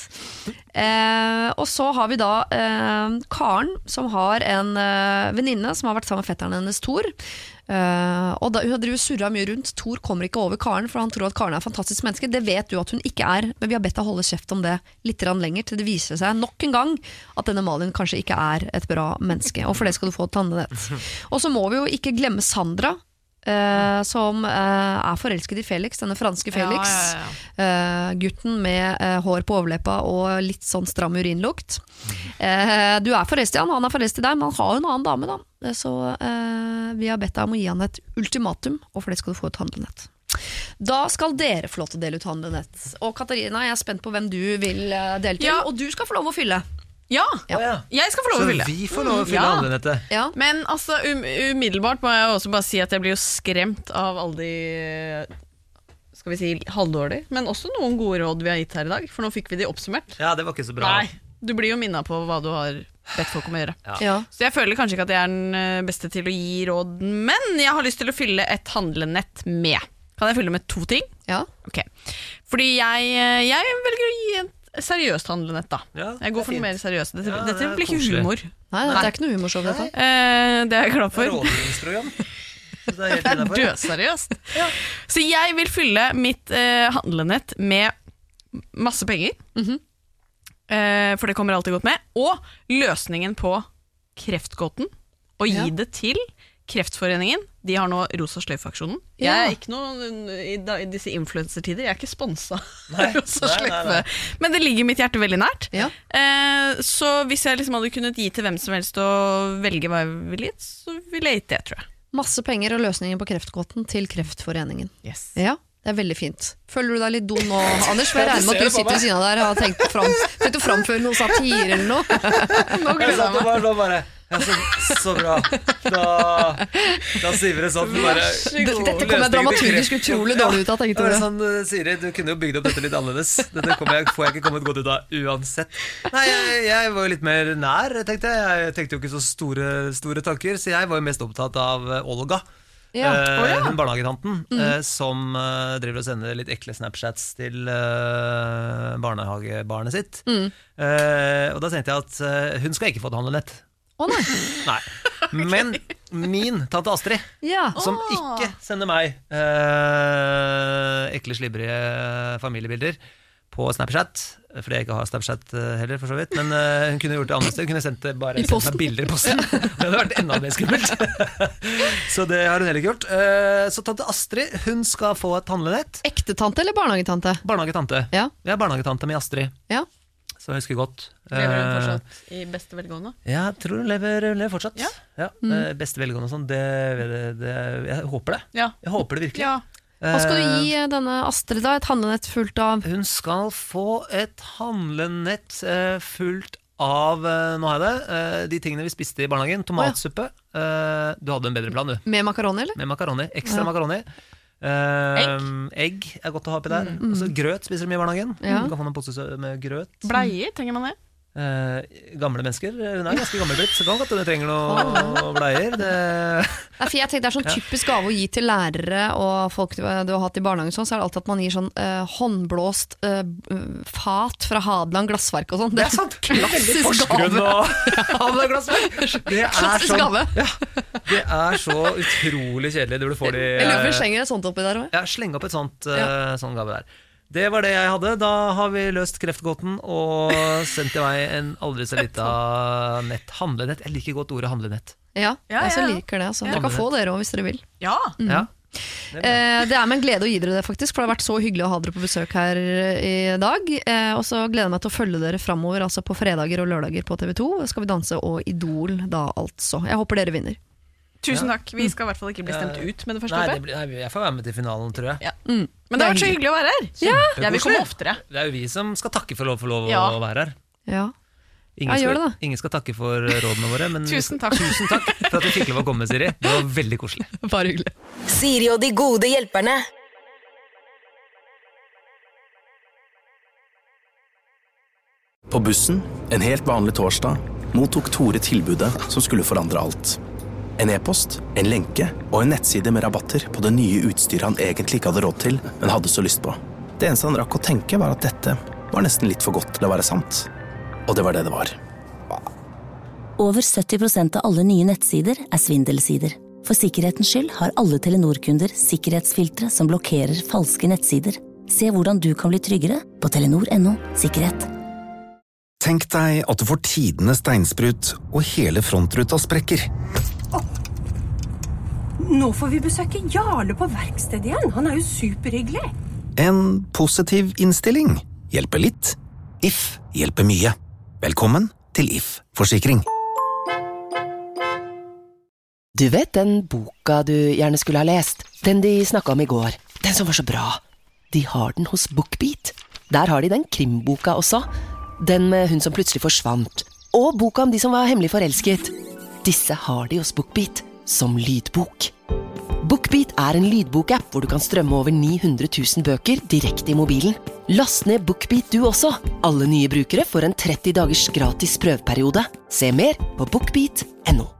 Speaker 7: Og så har vi da Karen, som har en venninne som har vært sammen med fetteren hennes Tor. Og da, hun har drivet surret mye rundt. Tor kommer ikke over Karen, for han tror at Karen er et fantastisk menneske. Det vet du at hun ikke er, men vi har bedt deg holde kjeft om det litt lenger, til det viser seg nok en gang at denne Malin kanskje ikke er et bra menneske, og for det skal du få et handlenett. Og så må vi jo ikke glemme Sandra, som er forelsket i Felix, denne franske Felix. Gutten med hår på overleppa og litt sånn stram urinlukt. Du er forelsket i han er forelsket i deg, men han har jo en annen dame da. Så vi har bedt deg om å gi han et ultimatum, og for det skal du få et handlenett. Da skal dere få lov til å dele ut handlenett. Og Katarina, jeg er spent på hvem du vil dele til, og du skal få lov å fylle.
Speaker 11: Ja, jeg skal få lov å fylle.
Speaker 10: Så vi får lov å fylle handlenettet.
Speaker 11: Men altså, umiddelbart må jeg også bare si at jeg blir jo skremt av alle de, skal vi si, halvdårlig, men også noen gode råd vi har gitt her i dag, for nå fikk vi de oppsummert.
Speaker 10: Ja, det var ikke så bra.
Speaker 11: Nei, du blir jo minnet på hva du har bedt folk om å gjøre. Så jeg føler kanskje ikke at jeg er den beste til å gi råd, men jeg har lyst til å fylle et handlenett med. Kan jeg fylle med 2 ting?
Speaker 7: Ja.
Speaker 11: Ok. Fordi jeg velger å gi en seriøst handlenett da. Jeg går for noe mer seriøst. Dette blir ikke humor.
Speaker 7: Nei, det er ikke noe humorshow dette.
Speaker 11: Det er jeg glad for.
Speaker 10: Rådgivningsprogram.
Speaker 11: Det er dødseriøst. Så jeg vil fylle mitt handlenett med masse penger. For det kommer alltid godt med. Og løsningen på kreftgåten. Og gi det til Kreftforeningen. De har nå Rosa Sløyfe-aksjonen. Jeg er ikke noe i disse influencertider. Jeg er ikke sponset Rosa Sløyfe. Men det ligger mitt hjerte veldig nært. Så hvis jeg liksom hadde kunnet gi til hvem som helst og velge hva jeg ville gitt, så ville jeg gitt det, tror jeg.
Speaker 7: Masse penger og løsninger på kreftgåten til Kreftforeningen.
Speaker 11: Yes.
Speaker 7: Ja, det er veldig fint. Føler du deg litt dum nå, Anders? For jeg regner med at du sitter ved siden av der og har tenkt å framføre noe satire eller noe.
Speaker 10: Nå gleder jeg meg. Så bra. Da sier vi det sånn
Speaker 7: Dette kommer dramaturgisk utrolig dårlig ut av, tenkte du.
Speaker 10: Sånn, Siri, du kunne jo bygd opp dette litt annerledes. Dette får jeg ikke kommet godt ut av uansett. Nei, jeg var jo litt mer nær, tenkte jeg. Jeg tenkte jo ikke så store tanker, så jeg var jo mest opptatt av Olga. Hun barnehagetanten, som driver og sender litt ekle Snapchats til barnehagebarnet sitt. Og da tenkte jeg at hun skal ikke få et handlenett. Nei. Men min tante Astrid, som ikke sender meg ekle, slibberige familiebilder på Snapchat, fordi jeg ikke har Snapchat heller for så vidt, men hun kunne gjort det andre sted. Hun kunne sendt meg bilder i posten. Det hadde vært enda mer skummelt. Så det har hun heller ikke gjort. Så tante Astrid, hun skal få et handlenett.
Speaker 7: Ekte tante eller barnehagetante?
Speaker 10: Barnehagetante. Ja, barnehagetante med Astrid.
Speaker 7: Ja.
Speaker 10: Så jeg husker godt.
Speaker 11: Lever hun fortsatt i beste velgående?
Speaker 10: Ja, jeg tror hun lever fortsatt. Ja. Beste velgående og sånn, jeg håper det. Jeg håper det virkelig.
Speaker 7: Hva skal du gi denne Astrid da? Et handlenett fullt av?
Speaker 10: Hun skal få et handlenett fullt av, nå har jeg det, de tingene vi spiste i barnehagen. Tomatsuppe. Du hadde en bedre plan, du.
Speaker 7: Med makaroni, eller?
Speaker 10: Med makaroni, ekstra makaroni. Egg er godt å ha oppi der. Altså, grøt spiser de mye i barnehagen. Du kan få noen poser med grøt.
Speaker 11: Bleier, trenger man det?
Speaker 10: Gamle mennesker. Hun er ganske gammel blitt, så kan godt hun trenger noe bleier.
Speaker 7: For jeg tenkte det er sånn typisk gave å gi til lærere og folk du har hatt i barnehagen, så er det alltid at man gir sånn håndblåst fat fra Hadeland glassverk og sånn.
Speaker 10: Det er sant!
Speaker 7: Klassisk gave.
Speaker 10: Hadeland glassverk.
Speaker 7: Klassisk gave.
Speaker 10: Det er så utrolig kjedelig. Du får de
Speaker 7: Eller slenger et sånt oppi der også.
Speaker 10: Ja, sleng opp et sånt gave der. Det var det jeg hadde. Da har vi løst kreftgåten og sendt i vei en aldri så lita handlenett. Jeg liker godt ordet handlenett.
Speaker 7: Ja, jeg så liker det. Dere kan få dere også hvis dere vil.
Speaker 11: Ja.
Speaker 7: Det er med en glede å gi dere det faktisk, for det har vært så hyggelig å ha dere på besøk her i dag. Og så gleder jeg meg til å følge dere fremover, altså på fredager og lørdager på TV 2. Skal vi danse og Idol da altså. Jeg håper dere vinner.
Speaker 11: Tusen takk. Vi skal i hvert fall ikke bli stemt ut med det første hoppet.
Speaker 10: Nei, jeg får være med til finalen, tror jeg.
Speaker 11: Men det har vært så hyggelig å være her. Jeg vil komme oftere.
Speaker 10: Det er jo vi som skal takke for lov å være her. Ingen skal takke for rådene våre, men
Speaker 11: tusen takk
Speaker 10: for at du fikk lov å komme, Siri. Det var veldig koselig.
Speaker 7: Bare hyggelig.
Speaker 6: Siri og de gode hjelperne.
Speaker 1: På bussen, en helt vanlig torsdag, mottok Tore tilbudet som skulle forandre alt. En e-post, en lenke og en nettside med rabatter på det nye utstyret han egentlig ikke hadde råd til, men hadde så lyst på. Det eneste han rakk å tenke var at dette var nesten litt for godt til å være sant. Og det var det det var.
Speaker 2: Over 70% av alle nye nettsider er svindelsider. For sikkerhetens skyld har alle Telenor-kunder sikkerhetsfiltre som blokkerer falske nettsider. Se hvordan du kan bli tryggere på telenor.no/sikkerhet.
Speaker 14: Tenk deg at du får tidenes steinsprut og hele frontruta sprekker.
Speaker 15: Nå får vi besøke Jarle på verkstedet igjen. Han er jo superhyggelig.
Speaker 14: En positiv innstilling hjelper litt. If hjelper mye. Velkommen til If Forsikring.
Speaker 3: Du vet den boka du gjerne skulle ha lest? Den de snakket om i går. Den som var så bra. De har den hos BookBeat. Der har de den krimboka også. Den med hun som plutselig forsvant. Og boka om de som var hemmelig forelsket. Disse har de hos BookBeat som lydbok. BookBeat er en lydbokapp hvor du kan strømme over 900 000 bøker direkte i mobilen. Last ned BookBeat du også. Alle nye brukere får en 30 dagers gratis prøveperiode. Se mer på bookbeat.no.